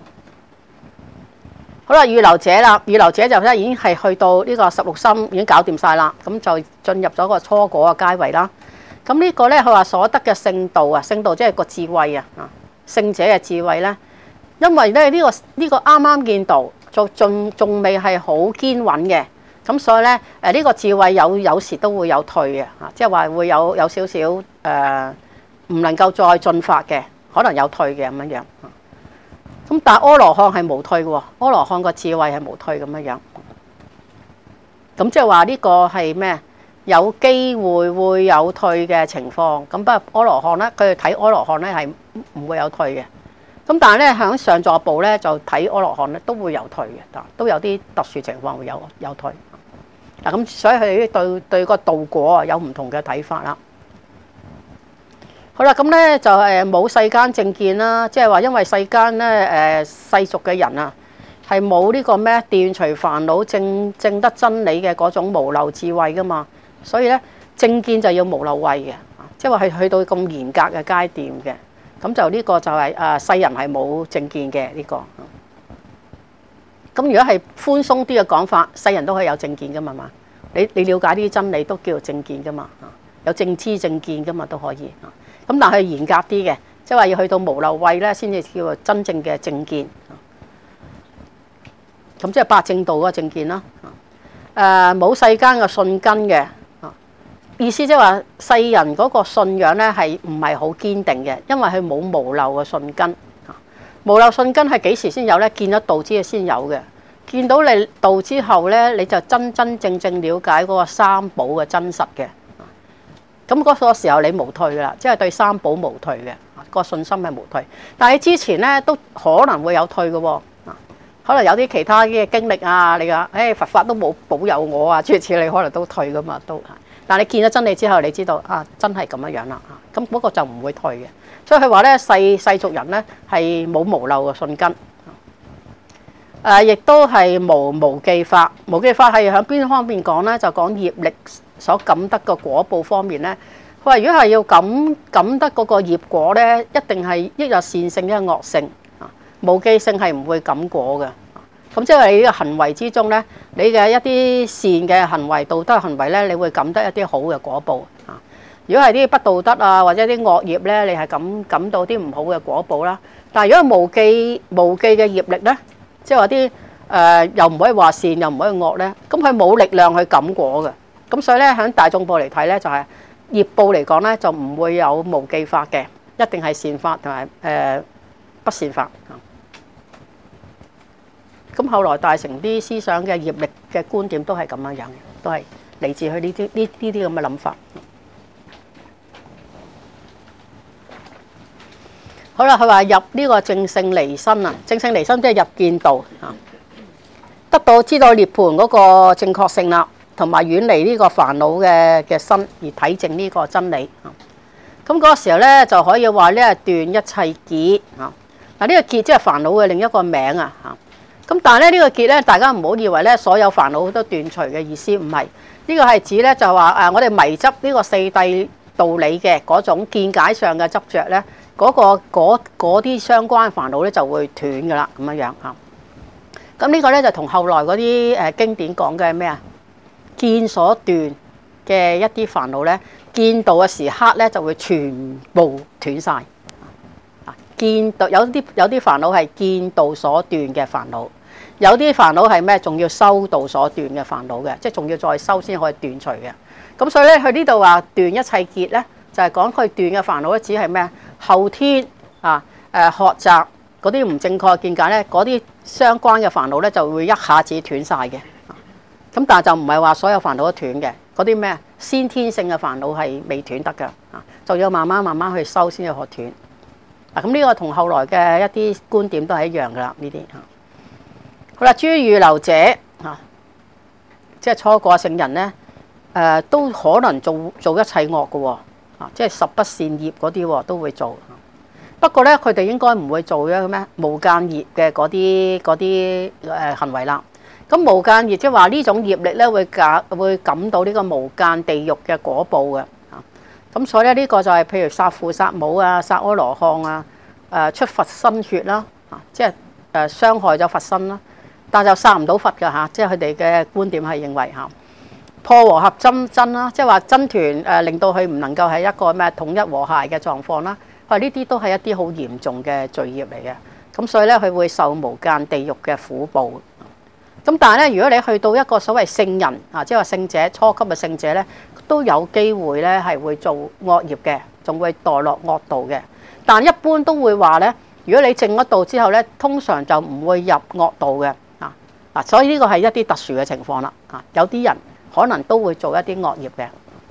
好啦，預流者啦，預流者就咧已經係去到呢個16心已經搞掂晒啦，咁就進入咗個初果嘅階位啦。咁呢個咧佢話所得嘅聖道啊，聖道即係個智慧啊，聖者嘅智慧咧，因為咧呢個啱啱見道，仲未係好堅穩嘅。咁所以咧，呢個智慧有時都會有退嘅，即係話會有少少唔能夠再進發嘅，可能有退嘅咁樣樣。咁但係阿羅漢係無退嘅喎，阿羅漢個智慧係無退咁樣樣。咁即係話呢個係咩？有機會有退嘅情況。咁不過阿羅漢咧，佢哋睇阿羅漢咧係唔會有退嘅。咁但係咧喺上座部咧就睇阿羅漢咧都會有退嘅，都有啲特殊情況會有退。嗱咁，所以佢哋對個道果啊有唔同嘅睇法啦。好啦，咁咧就冇世間正見啦，即係話因為世間咧世俗嘅人啊係冇呢個咩斷除煩惱證得真理嘅嗰種無漏智慧噶嘛，所以咧正見就要無漏慧嘅，即係話係去到咁嚴格嘅階段嘅。咁就呢個就係世人係冇正見嘅呢個。咁如果係寬鬆啲嘅講法，世人都可以有正見噶嘛嘛？你了解呢啲真理都叫做正見噶嘛？有正知正見噶嘛都可以。咁但係嚴格啲嘅，即係話要去到無漏慧咧，先至叫做真正嘅正見。咁即係八正道嗰個正見啦。冇世間嘅信根嘅，意思即係話世人嗰個信仰咧係唔係好堅定嘅，因為佢冇無漏嘅信根。無漏信根係幾時先有咧？見咗道之後先有嘅。見到你道之後咧，你就真正了解嗰個三寶嘅真實嘅。咁嗰個時候你無退噶啦，即係對三寶無退嘅，個信心係無退。但係之前咧都可能會有退嘅喎，可能有啲其他嘅經歷啊，你話佛法都冇保佑我啊，諸如此類，可能都退噶嘛都。但係你見咗真理之後，你知道真係咁樣啦，咁嗰個就唔會退嘅。所以佢話咧世俗人咧係冇無漏嘅信根，亦都係無記法。無記法係喺邊方面講咧？就講業力所感得嘅果報方面咧。佢話如果係要感得嗰個業果咧，一定係一有善性一有惡性，無記性係唔會感果嘅。咁即係你嘅行為之中咧，你嘅一啲善嘅行為、道德行為咧，你會感得一啲好嘅果報。如果係啲不道德啊，或者啲惡業咧，你係感到啲唔好嘅果報啦。但係如果無記嘅業力咧，即係話啲又唔可以話善，又唔可以惡咧，咁佢冇力量去感果嘅。咁所以咧，喺大眾部嚟睇咧，就係業報嚟講咧，就唔會有無記法嘅，一定係善法同埋不善法。咁後來大乘啲思想嘅業力嘅觀點都係咁樣樣，都係嚟自佢呢啲咁嘅諗法。好啦，佢話入呢個正性離身啊，正性離身即係入見道啊，得到知道涅槃嗰個正確性啦，同埋遠離呢個煩惱嘅身而體證呢個真理啊。咁嗰個時候咧就可以話咧斷一切結啊， 嗱，呢個結即係煩惱嘅另一個名啊嚇。咁但係咧，呢個結咧，大家唔好以為咧所有煩惱都斷除嘅意思，唔係。呢個係指咧就話我哋迷執呢個四諦道理嘅嗰種見解上嘅執着咧，嗰啲相關煩惱咧就會斷噶啦，咁樣樣嚇。咁呢個咧就同後來嗰啲經典講嘅咩啊？見所斷嘅一啲煩惱咧，見道嘅時刻咧就會全部斷晒。見道有啲煩惱係見道所斷嘅煩惱。有啲煩惱係咩？仲要修道所斷嘅煩惱嘅，即係仲要再修先可以斷除嘅。咁所以咧，佢呢度話斷一切結咧，就係講佢斷嘅煩惱咧，只係咩？後天學習嗰啲唔正確嘅見解咧，嗰啲相關嘅煩惱咧就會一下子斷晒嘅。咁但係就唔係話所有煩惱都斷嘅，嗰啲咩先天性嘅煩惱係未斷得㗎，就要慢慢去修先至可斷。咁呢個同後來嘅一啲觀點都係一樣㗎啦，呢啲好啦，諸預流者即係初果聖人咧，都可能做一切惡嘅喎，即係十不善業嗰啲都會做。不過咧，佢哋應該唔會做嘅咩無間業嘅嗰啲行為啦。咁無間業即係話呢種業力咧會感到呢個無間地獄嘅果報嘅。咁所以咧呢個就係譬如殺父殺母啊、殺阿羅漢啊、出佛身血啦，即係傷害咗佛身啦。但就殺唔到佛㗎嚇，即係佢哋嘅觀點係認為破和合真啦，即係話真團令到佢唔能夠係一個咩統一和諧嘅狀況啦。佢呢啲都係一啲好嚴重嘅罪業嚟嘅，咁所以咧佢會受無間地獄嘅苦報。咁但係咧，如果你去到一個所謂聖人即係話聖者初級嘅聖者咧，都有機會咧係會做惡業嘅，仲會墮落惡道嘅。但一般都會話咧，如果你證咗道之後咧，通常就唔會入惡道嘅。所以呢個係一啲特殊嘅情況啦。有啲人可能都會做一啲惡業嘅。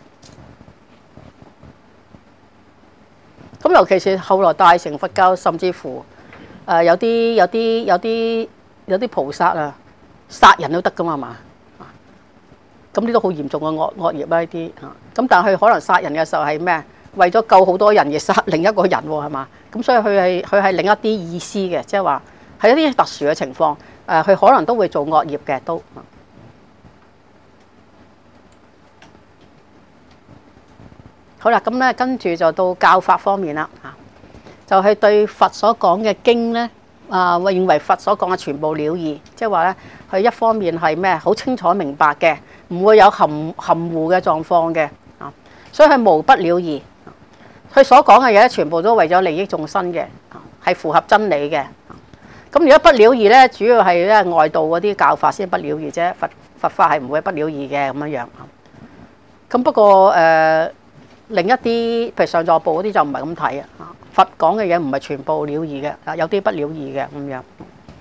咁尤其是後來大乘佛教，甚至乎有啲菩薩殺人都得㗎嘛，咁呢都好嚴重嘅惡業啦呢啲。咁但係佢可能殺人嘅時候係咩？為咗救好多人而殺另一個人喎，係嘛？咁所以佢係另一啲意思嘅，即係話係一啲特殊嘅情況。佢可能都會做惡業嘅都。好啦，咁咧跟住就到教法方面啦。就係對佛所講嘅經咧，我認為佛所講嘅全部了義，即係話咧，佢一方面係咩？好清楚明白嘅，唔會有含糊嘅狀況嘅。所以佢無不了義。佢所講嘅嘢全部都為咗利益眾生嘅，係符合真理嘅。咁如果不了義咧，主要係咧外道嗰啲教法先不了義啫，佛法係唔會不了義嘅咁樣樣。咁不過另一啲譬如上座部嗰啲就唔係咁睇啊。佛講嘅嘢唔係全部了義嘅，有啲不了義嘅咁樣。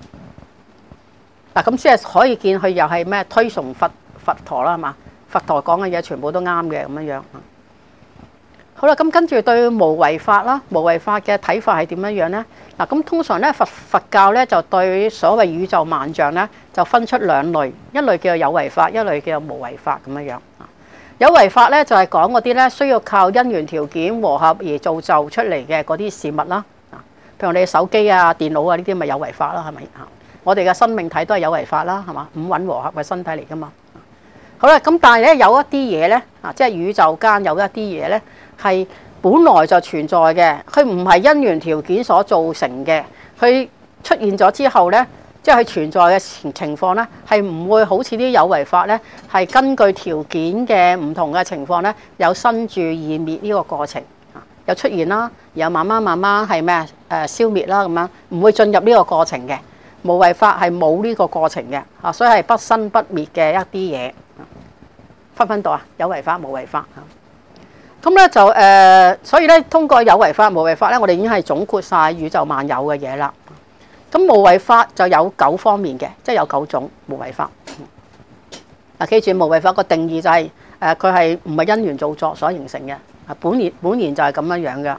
嗱，咁先係可以見佢又係咩推崇佛陀啦，係嘛？佛陀講嘅嘢全部都啱嘅咁樣樣。好啦，咁跟住對無為法啦，無為法嘅睇法係點樣樣咧？嗱，咁通常咧佛教咧就對所謂宇宙萬象咧就分出兩類，一類叫做有為法，一類叫做無為法咁樣樣。有為法咧就係講嗰啲咧需要靠因緣條件和合而造就出嚟嘅嗰啲事物啦。譬如你手機啊、電腦啊呢啲咪有為法啦，係咪？我哋嘅生命體都係有為法啦，係嘛？五蘊和合嘅身體嚟噶嘛。好啦，咁但係咧有一啲嘢咧即係宇宙間有一啲嘢咧係本來就存在嘅，佢唔係因緣條件所造成嘅，佢出現咗之後咧，即係佢存在嘅情況咧，係唔會好似啲有為法咧，係根據條件嘅唔同嘅情況咧，有生住異滅呢個過程，有出現啦，然後慢慢係咩消滅啦咁樣，唔會進入呢個過程嘅。無為法係冇呢個過程嘅，所以係不生不滅嘅一啲嘢。分到啊？有為法、無為法。咁咧就所以咧通過有為法、無為法咧，我哋已經係總括晒宇宙萬有嘅嘢啦。咁無為法就有9方面嘅，即係有9種無為法。記住無為法個定義就係佢係唔係因緣造作所形成嘅，本然就係咁樣樣嘅。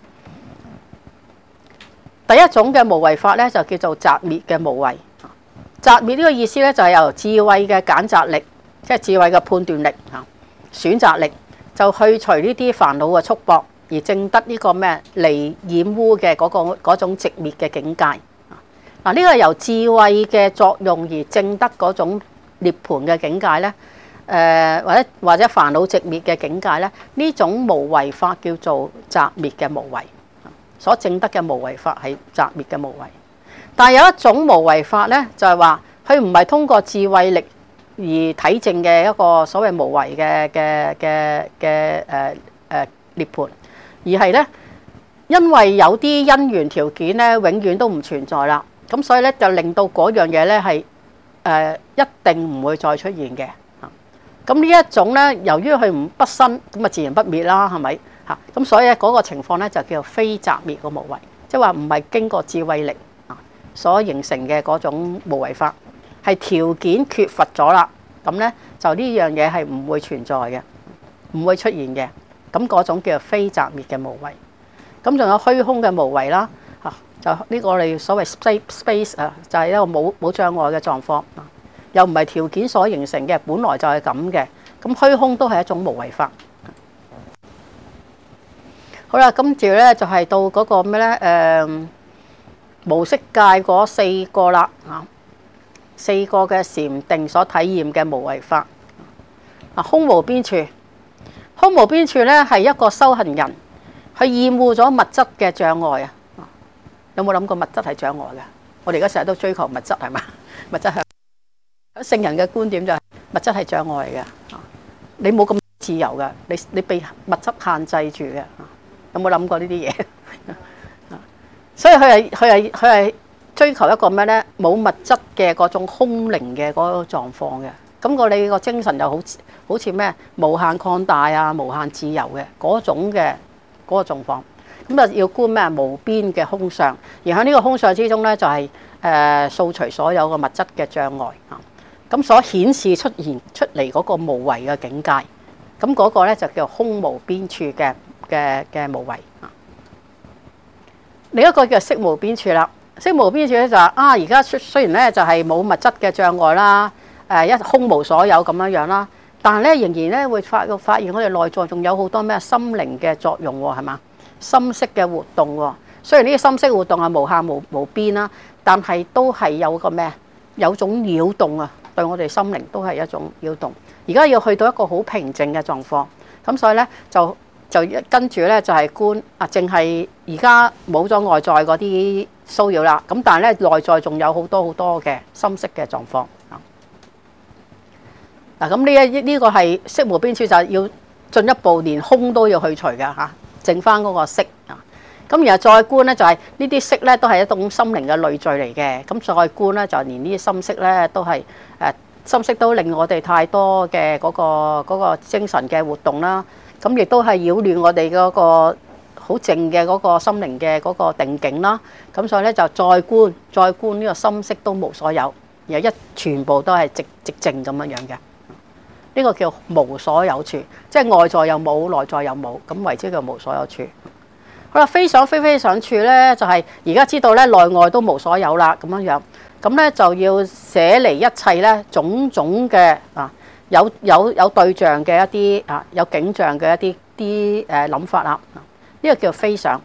第一種嘅無為法咧就叫做擇滅嘅無為。擇滅呢個意思咧就係由智慧嘅揀擇力，即係智慧嘅判斷力、選擇力，就去除呢啲煩惱嘅束縛， 而證得呢個咩離染污嘅嗰種寂滅嘅境界。嗱，呢個係由智慧嘅作用而證得嗰種涅槃嘅境界咧，或者煩惱寂滅嘅境界咧，呢種無為法叫做擇滅嘅無為，所證得嘅無為法係擇滅嘅無為。但係有一種無為法咧，就係話佢唔係通過智慧力而體證嘅一個所謂無為嘅涅槃，而係咧因為有啲因緣條件咧，永遠都唔存在啦。咁所以咧就令到嗰樣嘢咧係一定唔會再出現嘅。咁呢一種咧，由於佢唔生，咁啊自然不滅啦，係咪嚇？咁所以咧嗰個情況咧就叫做非擇滅嘅無為，即係話唔係經過智慧力所形成嘅嗰種無為法，係條件缺乏咗啦。咁咧就呢樣嘢係唔會存在嘅，唔會出現嘅。咁嗰種叫做非擇滅嘅無為。咁仲有虛空嘅無為啦。就呢個我哋所謂 space 啊，就係一個冇障礙嘅狀況，又唔係條件所形成嘅，本來就係咁嘅。咁虛空都係一種無為法。好啦，跟住咧就係到嗰個咩咧？無色界嗰四個啦，四個嘅禪定所體驗嘅無為法。空無邊處，空無邊處咧係一個修行人，佢厭惡咗物質嘅障礙啊。有冇諗過物質係障礙嘅？我哋而家成日都追求物質係嘛？物質係喺聖人嘅觀點就係物質係障礙嘅。你冇咁自由嘅，你被物質限制住嘅。有冇諗過呢啲嘢？所以佢係追求一個咩咧？冇物質嘅嗰種空靈嘅嗰個狀況嘅。咁你個精神就好似咩？無限擴大啊，無限自由嘅嗰種嘅嗰個狀況。咁啊，要觀咩無邊嘅空相，而喺呢個空相之中咧，就係掃除所有嘅物質嘅障礙啊。咁所顯示出嚟嗰個無為嘅境界，咁嗰個咧就叫空無邊處嘅無為啊。另一個叫色無邊處啦，色無邊處咧就係而家雖然咧就係冇物質嘅障礙啦，一空無所有咁樣啦，但係咧仍然咧會發現我哋內在仲有好多咩心靈嘅作用喎，係嘛？心識嘅活動喎，雖然呢個心識活動係無限無邊啦，但係都係有個咩？有種擾動啊，對我哋心靈都係一種擾動。而家要去到一個好平靜嘅狀況，咁所以咧就跟住咧就係觀淨係而家冇咗外在嗰啲騷擾啦。咁但係咧內在仲有好多好多嘅心識嘅狀況啊。嗱，咁呢個係色無邊處，就係要進一步連空都要去除嘅嚇。剩翻嗰個色啊，咁然後再觀咧就係呢啲色咧都係一種心靈嘅累贅嚟嘅，咁再觀咧就連呢啲心色咧都係心色都令我哋太多嘅嗰個精神嘅活動啦，咁亦都係擾亂我哋嗰個好靜嘅嗰個心靈嘅嗰個定境啦，咁所以咧就再觀呢個心色都無所有，然後全部都係寂靜咁樣嘅。呢個叫無所有處，即係外在又冇，內在又冇，咁為之叫無所有處。好啦，非想非非想處咧，就係而家知道咧內外都無所有啦，咁樣，咁咧就要捨離一切咧種種嘅有對象嘅一啲有景象嘅一啲諗法啦。呢個叫非想，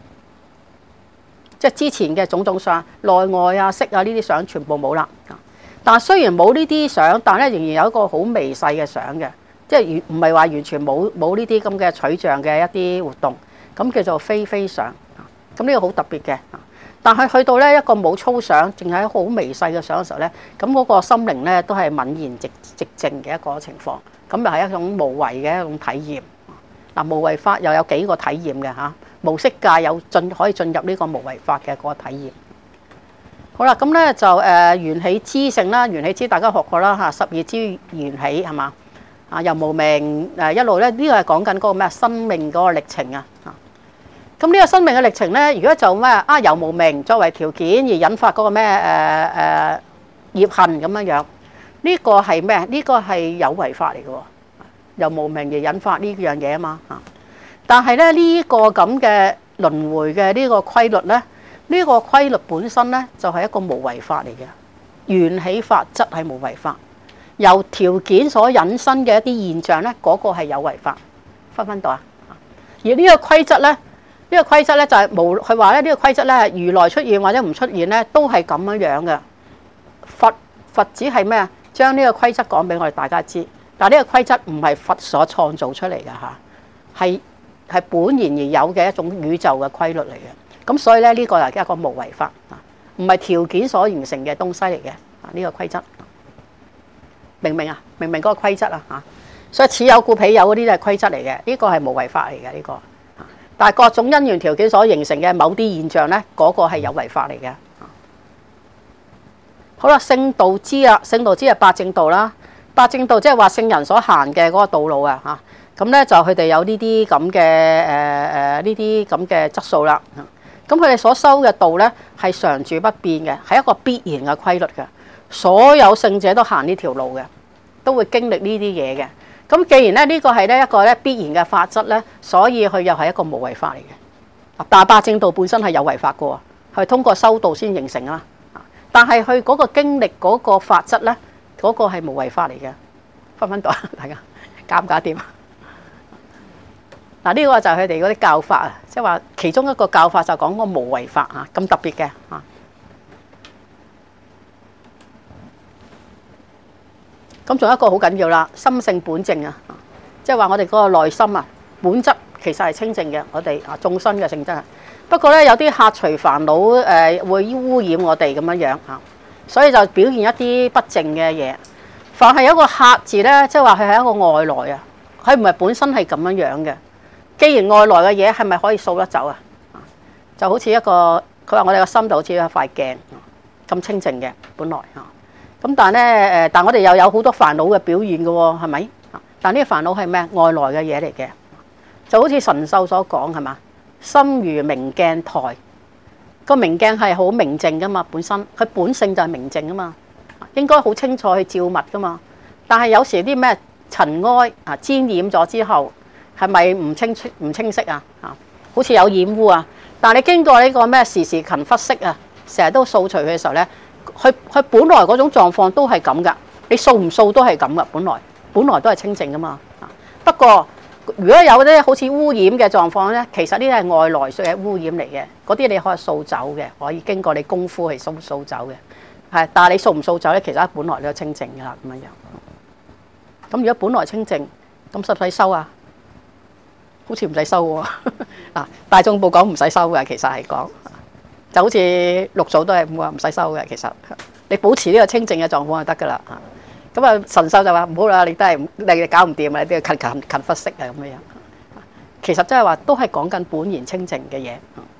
即係之前嘅種種相，內外啊色啊呢啲相全部冇啦。但係雖然冇呢啲相，但係咧仍然有一個好微細嘅相嘅，即係唔係話完全冇呢啲咁嘅取像嘅一啲活動，咁叫做非非想。咁呢個好特別嘅。但係去到咧一個冇粗相，淨係好微細嘅相嘅時候咧，咁嗰個心靈咧都係泯然寂靜嘅一個情況，咁又係一種無為嘅一種體驗。嗱，無為法又有幾個體驗嘅嚇，無色界可以進入呢個無為法嘅嗰個體驗。好啦，咁咧就緣起知性啦，緣起知大家學過啦嚇，12支緣起係嘛？由無明一路咧，呢個係講緊嗰個咩生命嗰個歷程啊。咁呢個生命嘅歷程咧，如果就咩由無明作為條件而引發嗰個咩業恨咁樣，呢個係咩？呢個係有為法嚟嘅喎，由無明而引發呢樣嘢啊嘛嚇。但係咧呢個咁嘅輪迴嘅呢個規律咧。呢個規律本身咧就係一個無為法嚟嘅，緣起法則係無為法，由條件所引申嘅一啲現象咧，嗰個係有為法，分到啊？而而呢個規則咧，呢個規則咧就係佢話咧呢個規則咧，如來出現或者唔出現咧，都係咁樣嘅。佛只係咩啊？將呢個規則講俾我哋大家知，但係呢個規則唔係佛所創造出嚟嘅嚇，係本然而有嘅一種宇宙嘅規律嚟嘅。咁所以咧呢個係一個無為法啊，唔係條件所形成嘅東西嚟嘅啊。呢個規則明唔明啊？明唔明嗰個規則啊嚇？所以此有故彼有嗰啲都係規則嚟嘅，呢個係無為法嚟嘅呢個。但係各種因緣條件所形成嘅某啲現象咧，嗰個係有為法嚟嘅。好啦，聖道支啊，聖道支係八正道啦。八正道即係話聖人所行嘅嗰個道路啊嚇。咁咧就佢哋有呢啲咁嘅呢啲咁嘅質素啦。咁佢哋所修嘅道咧係常住不變嘅，係一個必然嘅規律嘅。所有聖者都行呢條路嘅，都會經歷呢啲嘢嘅。咁既然咧呢個係咧一個咧必然嘅法則咧，所以佢又係一個無為法嚟嘅。但係八正道本身係有為法嘅喎，係通過修道先形成啦。但係佢嗰個經歷嗰個法則咧，嗰個係無為法嚟嘅。分唔分到啊？大家搞唔搞掂啊？嗱，呢個就係佢哋嗰啲教法啊，即係話其中一個教法就講個無為法啊，咁特別嘅啊。咁仲有一個好緊要啦，心性本淨啊，即係話我哋嗰個內心啊，本質其實係清淨嘅，我哋眾生嘅性質啊。不過咧，有啲客隨煩惱會污染我哋咁樣樣嚇，所以就表現一啲不淨嘅嘢。凡係有一個客字咧，即係話佢係一個外來啊，佢唔係本身係咁樣樣嘅。既然外來嘅嘢係咪可以掃得走啊？就好似一個佢話我哋個心就好似一塊鏡咁清淨嘅本來嚇。咁但係咧但我哋又有好多煩惱嘅表現嘅喎，係咪？但呢個煩惱係咩？外來嘅嘢嚟嘅，就好似神秀所講係嘛？心如明鏡台，個明鏡係好明淨噶嘛，本身佢本性就係明淨啊嘛，應該好清楚去照物噶嘛。但係有時啲咩塵埃沾染咗之後，係咪唔清晰啊？好似有染污啊。但係你經過呢個咩時時勤拂拭啊，成日都掃除佢嘅時候咧，佢本來嗰種狀況都係咁噶，你掃唔掃都係咁噶，本來都係清淨噶嘛。不過如果有啲好似污染嘅狀況咧，其實呢啲係外來嘅污染嚟嘅，嗰啲你可以掃走嘅，可以經過你功夫去掃走嘅。係，但係你掃唔掃走咧，其實本來都清淨噶啦，咁樣樣。咁如果本來清淨，咁使唔使收啊？好似唔使收喎。大眾部講唔使收嘅，其實係講就好似六祖都係唔使收嘅，其實你保持呢個清淨嘅狀況就得噶啦。咁啊，神秀就話唔好啦，你都係你搞唔掂啊，你都要勤拂拭啊，咁樣樣。其實即係話都係講緊本然清淨嘅嘢。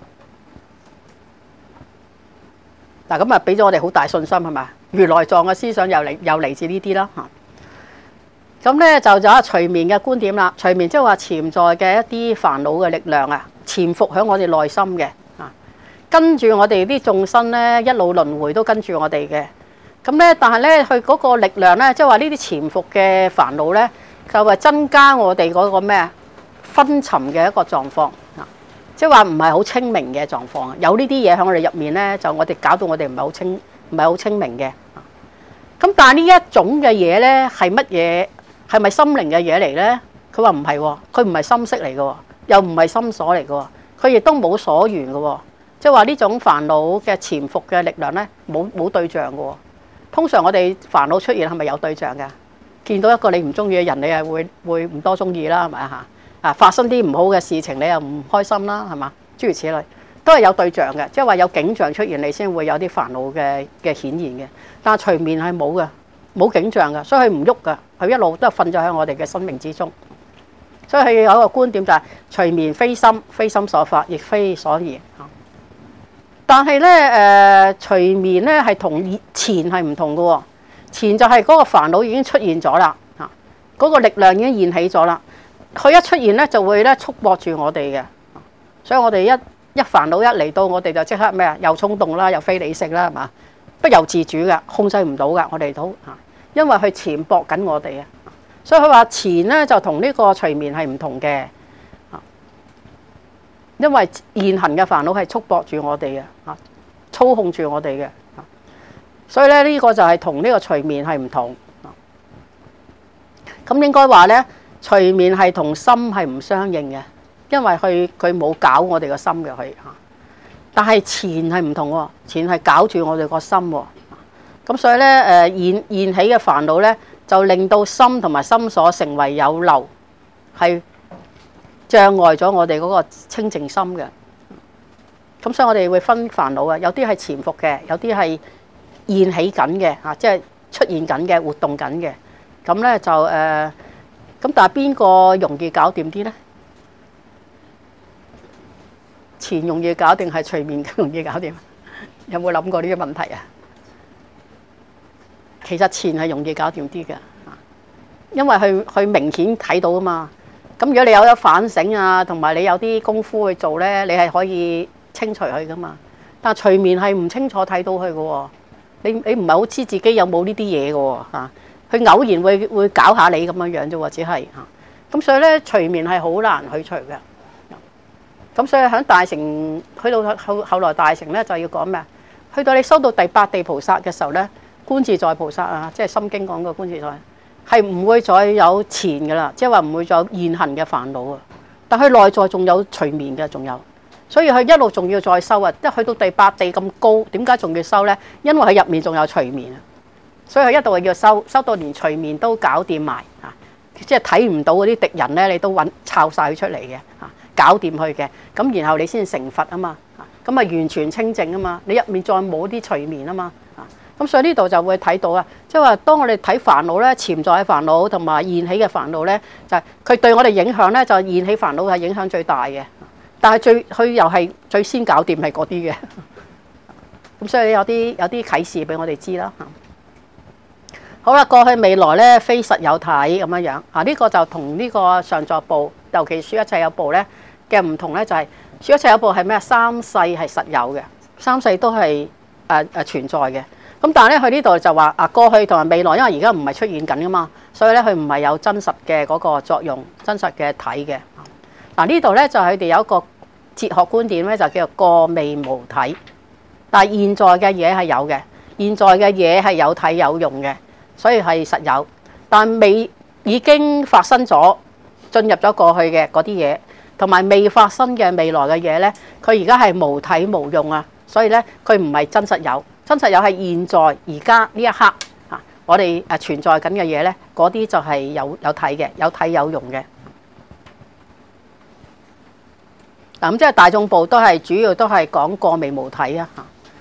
嗱，咁啊，俾咗我哋好大信心係嘛？如來藏嘅思想又嚟自呢啲啦嚇。咁咧就有隨眠嘅觀點啦。隨眠即係話潛在嘅一啲煩惱嘅力量啊，潛伏喺我哋內心嘅啊，跟住我哋啲眾生咧一路輪迴都跟住我哋嘅。咁咧，但係咧，佢嗰個力量咧，即係話呢啲潛伏嘅煩惱咧，就係增加我哋嗰個咩昏沉嘅一個狀況啊！即係話唔係好清明嘅狀況，有呢啲嘢喺我哋入面咧，就我哋搞到我哋唔係好清明嘅。咁但係呢一種嘅嘢咧，係乜嘢？係咪心靈嘅嘢嚟咧？佢話唔係喎，佢唔係心識嚟嘅喎，又唔係心所嚟嘅喎，佢亦都冇所緣嘅喎。即係話呢種煩惱嘅潛伏嘅力量咧，冇對象嘅喎。通常我哋煩惱出現係咪有對象㗎？見到一個你唔中意嘅人，你係會唔多中意啦，係咪啊？啊，發生啲唔好嘅事情，你又唔開心啦，係嘛？諸如此類，都係有對象嘅，即係話有景象出現，你先會有啲煩惱嘅顯現嘅。但係隨眠係冇嘅，冇景象嘅，所以佢唔喐嘅，佢一路都係瞓咗喺我哋嘅生命之中。所以佢有一個觀點就係隨眠非心，非心所發，亦非所言。但係咧隨眠咧係同前係唔同嘅喎，前就係嗰個煩惱已經出現咗啦，嗰個力量已經現起咗啦。佢一出現咧就會咧束縛住我哋嘅，所以我哋一煩惱一嚟到，我哋就即刻咩啊？又衝動啦，又非理性啦，係嘛？不由自主嘅，控制唔到嘅，我哋都因為佢纏縛緊我哋啊。所以佢話前咧就同呢個隨眠係唔同嘅。因為現行嘅煩惱係束縛住我哋嘅，操控住我哋嘅，所以咧呢個就係同呢個隨眠係唔同。咁應該話咧，隨眠係同心係唔相應嘅， 因為佢冇搞我哋個心嘅佢嚇。但係錢係唔同喎，錢係搞住我哋個心喎。咁所以咧現起嘅煩惱咧，就令到心同埋心所成為有漏，係障礙咗我哋嗰個清淨心嘅。咁所以我哋會分煩惱啊，有啲係潛伏嘅，有啲係現起緊嘅嚇，即係出現緊嘅、活動緊嘅。咁咧就咁但係邊個容易搞掂啲咧？錢容易搞定係隨眠容易搞掂？有冇諗過呢個問題啊？其實錢係容易搞掂啲嘅，因為佢明顯睇到啊嘛。咁如果你有咗反省啊，同埋你有啲功夫去做咧，你係可以清除佢噶嘛。但係隨眠係唔清楚睇到佢嘅喎，你唔係好知自己有冇呢啲嘢嘅喎嚇。佢偶然會搞下你咁樣樣啫喎，只係嚇。咁所以咧，隨眠係好難去除嘅。咁所以喺大乘去到後來大乘咧就要講咩啊？去到你修到第八地菩薩嘅時候咧，觀自在菩薩啊，即係《心經》講嘅觀自在，係唔會再有纏噶啦，即係話唔會再有現行嘅煩惱啊。但佢內在仲有隨眠嘅，仲有，所以佢一路仲要再修啊。即係去到第八地咁高，點解仲要修咧？因為佢入面仲有隨眠啊，所以佢一度要修到連隨眠都搞掂埋啊，即係睇唔到嗰啲敵人咧，你都抄晒佢出嚟嘅啊。搞掂佢嘅，咁然後你先成佛啊嘛，咁啊完全清淨啊嘛，你入面再冇啲隨眠啊嘛，咁所以呢度就會睇到啊，即係話當我哋睇煩惱咧，潛在嘅煩惱同埋現起嘅煩惱咧，就係佢對我哋影響咧，就現起煩惱係影響最大嘅，但係佢又係最先搞掂係嗰啲嘅，咁所以有啲啟示俾我哋知啦。好啦，過去未來咧非實有體咁樣樣啊，呢個就同呢個上座部，尤其說一切有部咧嘅唔同咧，就係說一切有部係咩？三世係實有嘅，三世都係存在嘅。咁但係咧，佢呢度就話過去同埋未來，因為而家唔係出現緊噶嘛，所以咧佢唔係有真實嘅嗰個作用，真實嘅體嘅。嗱呢度咧就係佢哋有一個哲學觀點咧，就叫做過未無體。但係現在嘅嘢係有嘅，現在嘅嘢係有體有用嘅，所以係實有。但未已經發生咗，進入咗過去嘅嗰啲嘢，同埋未發生嘅未來嘅嘢咧，佢而家係無體無用啊，所以咧佢唔係真實有。真實有係現在而家呢一刻啊，我哋存在緊嘅嘢咧，嗰啲就係有體嘅，有體有用嘅。嗱咁即係大眾部都係主要都係講過未無體啊。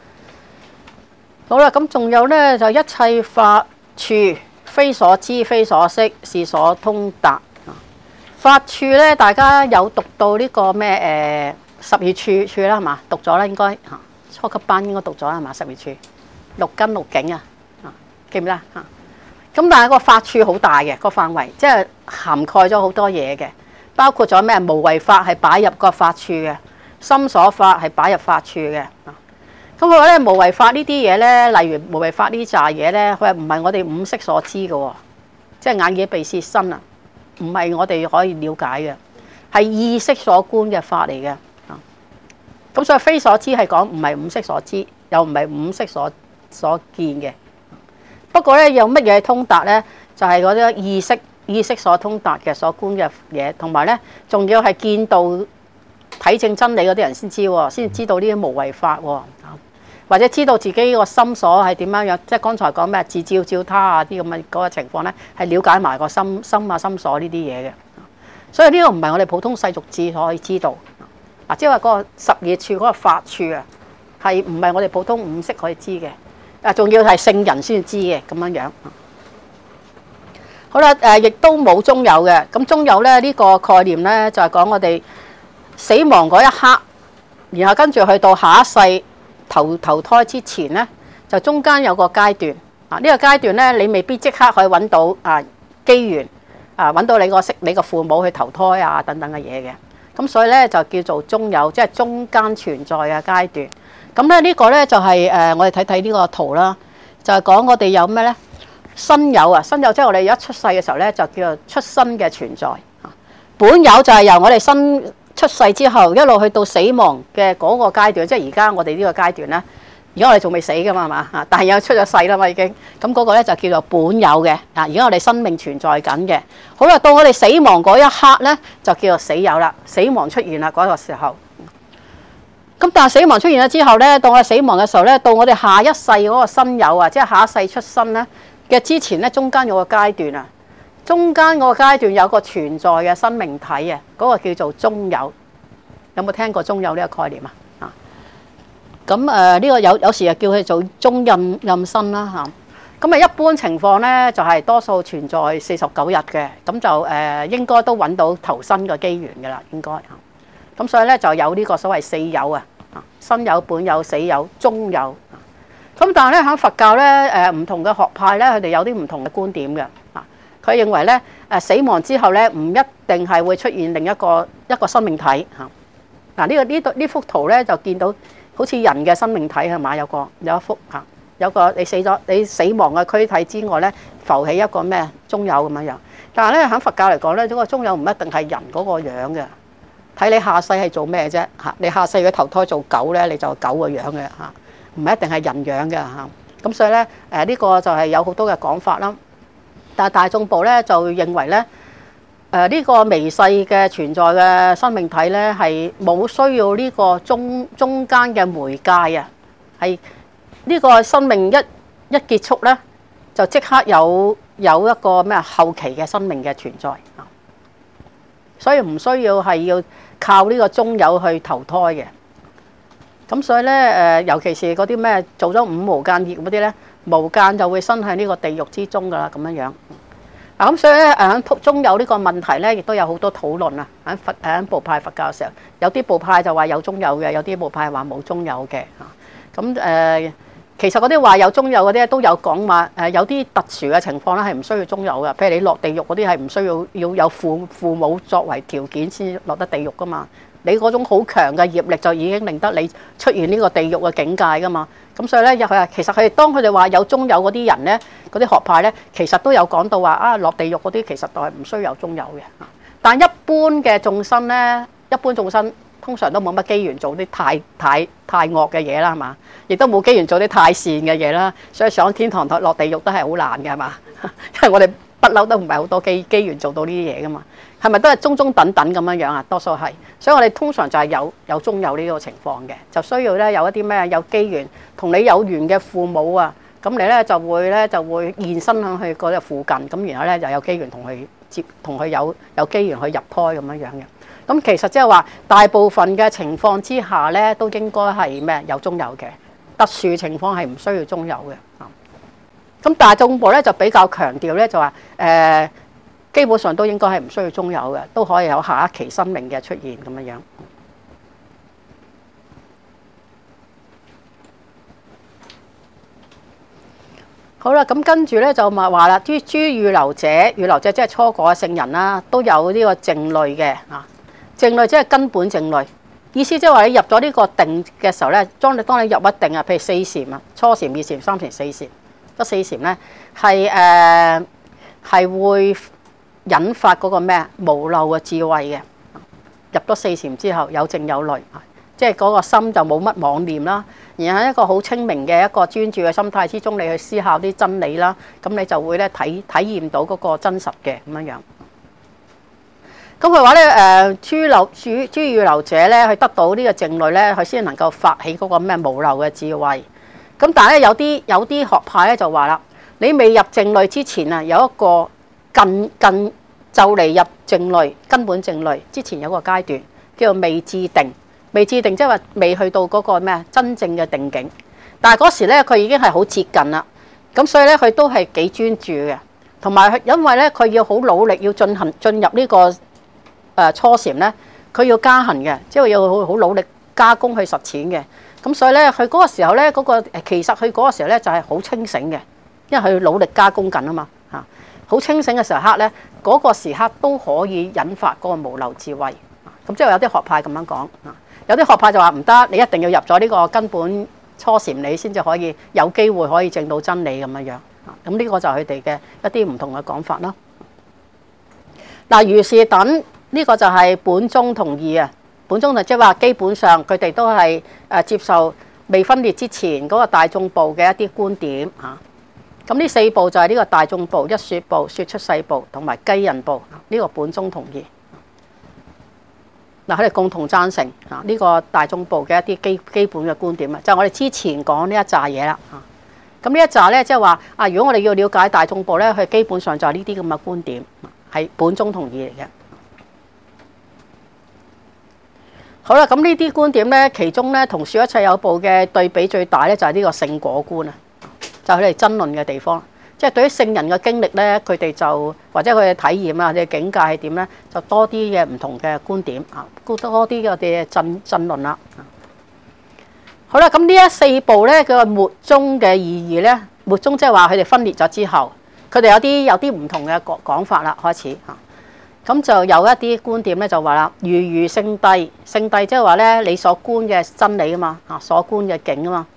好啦，咁仲有咧就一切法處非所知非所識，是所通達。法處咧，大家有讀到呢個咩十二處啦係嘛？讀咗啦應該嚇。初級班應該讀咗係嘛？十二處六根六境啊，記唔記得嚇？咁但係個法處好大嘅個範圍，即係涵蓋咗好多嘢嘅，包括咗咩無為法係擺入個法處嘅，心所法係擺入法處嘅。咁佢話咧無為法呢啲嘢咧，例如無為法呢扎嘢咧，佢話唔係我哋五識所知嘅喎，即係眼耳鼻舌身啊，唔係我哋可以了解嘅，係意識所觀嘅法嚟嘅。咁所以非所知係講唔係五識所知，又唔係五識所見嘅。不過咧，有乜嘢通達咧？就係嗰啲意識所通達嘅所觀嘅嘢，同埋咧，仲要係見到體證真理嗰啲人先知喎，先知道呢啲無為法喎，或者知道自己個心所係點樣樣，即係剛才講咩自照照他啊啲咁嘅嗰個情況咧，係了解埋個心啊心所呢啲嘢嘅。所以呢個唔係我哋普通世俗智所可以知道。即係話嗰個十二處嗰個法處啊，係唔係我哋普通五識可以知嘅？仲要係聖人先知嘅咁樣樣。好啦，亦都冇中有嘅。咁中有咧呢個概念咧，就係講我哋死亡嗰一刻，然後跟住去到下一世投胎之前咧，就中間有個階段。呢個階段咧，你未必即刻可以揾到機緣揾到你個父母去投胎啊等等嘅嘢嘅。咁所以咧就叫做中有，即係中間存在嘅階段。咁咧呢個咧就係我哋睇呢個圖啦，就係講我哋有咩咧？身有啊，身有即係我哋一出世嘅時候咧，就叫做出生嘅存在。本有就係由我哋出世之後一路去到死亡嘅嗰個階段，即係而家我哋呢個階段咧， 而家我哋仲未死噶嘛，係嘛嚇？但係有出咗世啦嘛已經，咁嗰個咧就叫做本有嘅啊。而家我哋生命存在緊嘅，好啦，到我哋死亡嗰一刻咧，就叫做死有啦，死亡出現啦嗰個時候。咁但係死亡出現咗之後咧，到我哋死亡嘅時候咧，到我哋下一世嗰個身有啊，即係下一世出生咧嘅之前咧，中間有個階段啊，中間嗰個階段有個存在嘅生命體啊，嗰個叫做中有。有冇聽過中有呢個概念啊？咁呢個有時就叫佢做中陰身啦嚇。咁一般情況咧就係多數存在49日嘅，咁就應該都揾到投生嘅機緣嘅啦，應該嚇。咁所以咧就有呢個所謂四有啊，生有、本有、死有、中有。咁但係咧喺佛教咧唔同嘅學派咧，佢哋有啲唔同嘅觀點嘅啊。佢認為咧死亡之後咧唔一定係會出現另一個生命體嚇。嗱呢幅圖咧就見到好似人嘅生命體係嘛？有一幅嚇，有個你死亡嘅軀體之外咧，浮起一個咩中有咁樣樣。但係咧喺佛教嚟講咧，嗰個中有唔一定係人嗰個樣嘅，睇你下世係做咩啫嚇。你下世嘅投胎做狗咧，你就狗個樣嘅嚇，唔一定係人樣嘅嚇。咁所以咧呢個就係有好多嘅講法啦。但係大眾部咧就認為咧。呢個微細嘅存在嘅生命體咧，係冇需要呢個中間嘅媒介啊，係呢個生命一結束咧，就即刻有一個咩後期嘅生命嘅存在啊，所以唔需要係要靠呢個中有去投胎嘅。咁所以咧尤其是嗰啲咩做咗五無間業嗰啲咧，無間就會生喺呢個地獄之中噶啦，咁樣樣。咁所以咧喺中有呢個問題咧，亦都有好多討論啊！喺部派佛教嘅時候，有啲部派就話有中有嘅，有啲部派話冇中有嘅嚇。咁其實嗰啲話有中有嗰啲都有講話有啲特殊嘅情況咧係唔需要中有嘅，譬如你落地獄嗰啲係唔需要有父母作為條件先落得地獄噶嘛。你嗰種好強嘅業力就已經令得你出現呢個地獄嘅境界噶嘛。咁所以咧，其實當佢哋話有中有嗰啲人咧，嗰啲學派咧，其實都有講到話落地獄嗰啲其實就係唔需要有中有嘅。但一般嘅眾生咧，一般眾生通常都冇乜機緣做啲太惡嘅嘢啦，係嘛？亦都冇機緣做啲太善嘅嘢啦，所以上天堂落地獄都係好難嘅，係嘛？因為我哋不嬲都唔係好多機緣做到呢啲嘢噶嘛。係咪都係中中等等咁樣樣啊？多數係，所以我哋通常就係有中有呢個情況嘅，就需要咧有一啲咩有機緣同你有緣嘅父母啊，咁你咧就會現身喺佢嗰個附近，咁然後咧就有機緣同佢有機緣去入胎咁樣樣嘅。咁其實即係話大部分嘅情況之下咧，都應該係咩有中有嘅，特殊情況係唔需要中有嘅。咁大眾部咧就比較強調咧就話基本上都應該係唔需要中有嘅，都可以有下一期生命嘅出現咁樣樣。好啦，咁跟住咧就話啦，諸預流者即係初果嘅聖人啦，都有呢個靜慮嘅啊。靜慮即係根本靜慮，意思即係話你入咗呢個定嘅時候咧，當你入一定啊，譬如四禪啊，初禪、二禪、三禪、四禪，得四禪咧係會引發嗰個咩無漏嘅智慧嘅。入咗四禪之後有靜有慮，即係嗰個心就冇乜妄念啦，而喺一個好清明嘅一個專注嘅心態之中，你去思考啲真理啦，咁你就會咧體驗到嗰個真實嘅咁樣樣。咁佢話咧諸預流者咧，去得到呢個靜慮咧，佢先能夠發起嗰個咩無漏嘅智慧。咁但係咧有啲學派咧就話啦，你未入靜慮之前啊，有一個近就嚟入靜慮根本靜慮之前有個階段叫做未至定。未至定即係話未去到嗰個咩真正嘅定境，但係嗰時咧佢已經係好接近啦。咁所以咧佢都係幾專注嘅，同埋因為咧佢要好努力要進入呢個初禪咧，佢要加行嘅，即係要好努力加工去實踐嘅。咁所以咧佢嗰個時候咧其實佢嗰個時候咧就係好清醒嘅，因為佢努力加工緊啊嘛嚇。好清醒嘅時刻咧，嗰個時刻都可以引發嗰個無漏智慧。咁即係有啲學派咁樣講啊。有啲學派就話唔得，你一定要入咗呢個根本初禪，你先至可以有機會可以證到真理咁樣樣。咁呢個就係佢哋嘅一啲唔同嘅講法啦。嗱，如是等呢個就係本宗同意啊。本宗就即係話基本上佢哋都係接受未分裂之前嗰個大眾部嘅一啲觀點嚇。咁呢4部就係呢個大眾部、一説部、説出世部同埋雞人部，呢個本宗同意。嗱，佢哋共同贊成呢個大眾部嘅一啲基本嘅觀點啊，就係我哋之前講呢一紮嘢啦嚇。咁呢一紮咧，即係話啊，如果我哋要了解大眾部咧，佢基本上就係呢啲咁嘅觀點，係本宗同意嚟嘅。好啦，咁呢啲觀點咧，其中咧同説一切有部嘅對比最大咧，就係呢個聖果觀啊，就係佢哋爭論嘅地方。即係對於聖人嘅經歷咧，佢哋就或者佢嘅體驗啊，佢嘅境界係點咧，就多啲嘅唔同嘅觀點啊，多啲嘅我哋嘅爭論啦。好啦，咁呢一4部咧，佢個末宗嘅意義咧，末宗即係話佢哋分裂咗之後，佢哋有啲唔同嘅講法啦，開始嚇。咁就有一啲觀點咧，就話啦，如聖諦，聖諦即係話咧，你所觀嘅真理啊嘛，嚇所觀嘅境啊嘛。